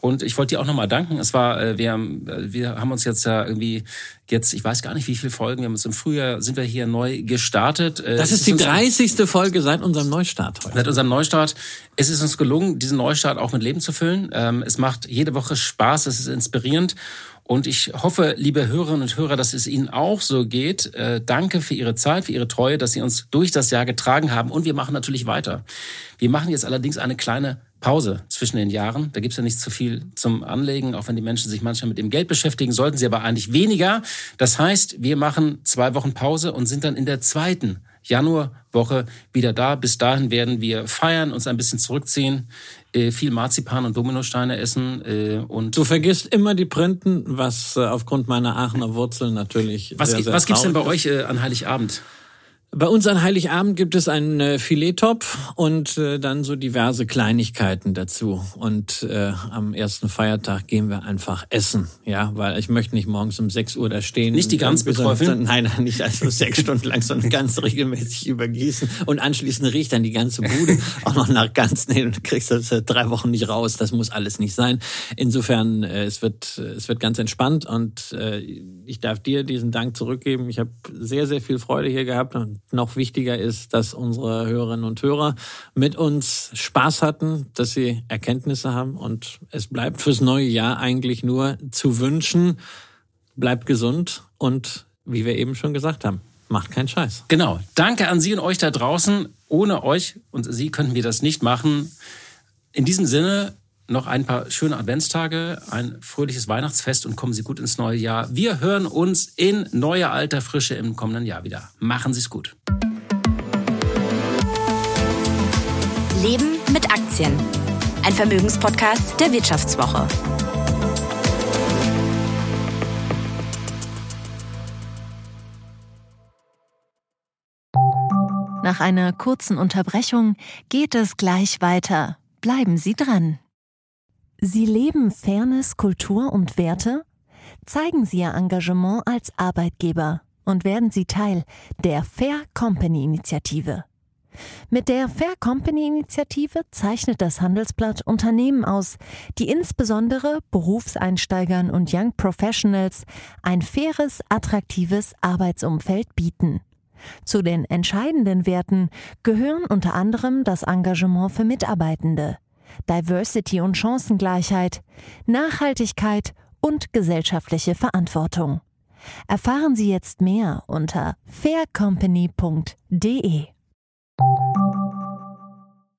Und ich wollte dir auch nochmal danken. Es war, äh, wir, haben, wir haben uns jetzt ja irgendwie jetzt, ich weiß gar nicht, wie viele Folgen, wir haben uns im Frühjahr, sind wir hier neu gestartet. Äh, das ist, ist die dreißigste Folge seit unserem Neustart heute. Seit unserem Neustart. Es ist uns gelungen, diesen Neustart auch mit Leben zu füllen. Ähm, es macht jede Woche Spaß, es ist inspirierend. Und ich hoffe, liebe Hörerinnen und Hörer, dass es Ihnen auch so geht. Äh, danke für Ihre Zeit, für Ihre Treue, dass Sie uns durch das Jahr getragen haben. Und wir machen natürlich weiter. Wir machen jetzt allerdings eine kleine Pause zwischen den Jahren. Da gibt's ja nicht zu viel zum Anlegen, auch wenn die Menschen sich manchmal mit dem Geld beschäftigen, sollten sie aber eigentlich weniger. Das heißt, wir machen zwei Wochen Pause und sind dann in der zweiten Januarwoche wieder da. Bis dahin werden wir feiern, uns ein bisschen zurückziehen, äh, viel Marzipan und Dominosteine essen. Äh, und du vergisst immer die Printen, was äh, aufgrund meiner Aachener Wurzeln natürlich was, sehr, sehr was gibt's denn bei ist. euch äh, an Heiligabend? Bei uns an Heiligabend gibt es einen äh, Filettopf und äh, dann so diverse Kleinigkeiten dazu. Und äh, am ersten Feiertag gehen wir einfach essen, ja, weil ich möchte nicht morgens um sechs Uhr da stehen. Nicht die ganz beträufeln? Nein, nein, nicht also sechs Stunden lang, sondern ganz regelmäßig übergießen. Und anschließend riecht dann die ganze Bude auch noch nach ganz, nee, du kriegst das äh, drei Wochen nicht raus. Das muss alles nicht sein. Insofern, äh, es wird, äh, es wird ganz entspannt und äh, ich darf dir diesen Dank zurückgeben. Ich habe sehr, sehr viel Freude hier gehabt und noch wichtiger ist, dass unsere Hörerinnen und Hörer mit uns Spaß hatten, dass sie Erkenntnisse haben und es bleibt fürs neue Jahr eigentlich nur zu wünschen, bleibt gesund und wie wir eben schon gesagt haben, macht keinen Scheiß. Genau. Danke an Sie und euch da draußen. Ohne euch und Sie könnten wir das nicht machen. In diesem Sinne noch ein paar schöne Adventstage, ein fröhliches Weihnachtsfest und kommen Sie gut ins neue Jahr. Wir hören uns in neuer alter Frische im kommenden Jahr wieder. Machen Sie es gut. Leben mit Aktien. Ein Vermögenspodcast der Wirtschaftswoche. Nach einer kurzen Unterbrechung geht es gleich weiter. Bleiben Sie dran. Sie leben Fairness, Kultur und Werte? Zeigen Sie Ihr Engagement als Arbeitgeber und werden Sie Teil der Fair Company Initiative. Mit der Fair Company Initiative zeichnet das Handelsblatt Unternehmen aus, die insbesondere Berufseinsteigern und Young Professionals ein faires, attraktives Arbeitsumfeld bieten. Zu den entscheidenden Werten gehören unter anderem das Engagement für Mitarbeitende, Diversity und Chancengleichheit, Nachhaltigkeit und gesellschaftliche Verantwortung. Erfahren Sie jetzt mehr unter fair company punkt de.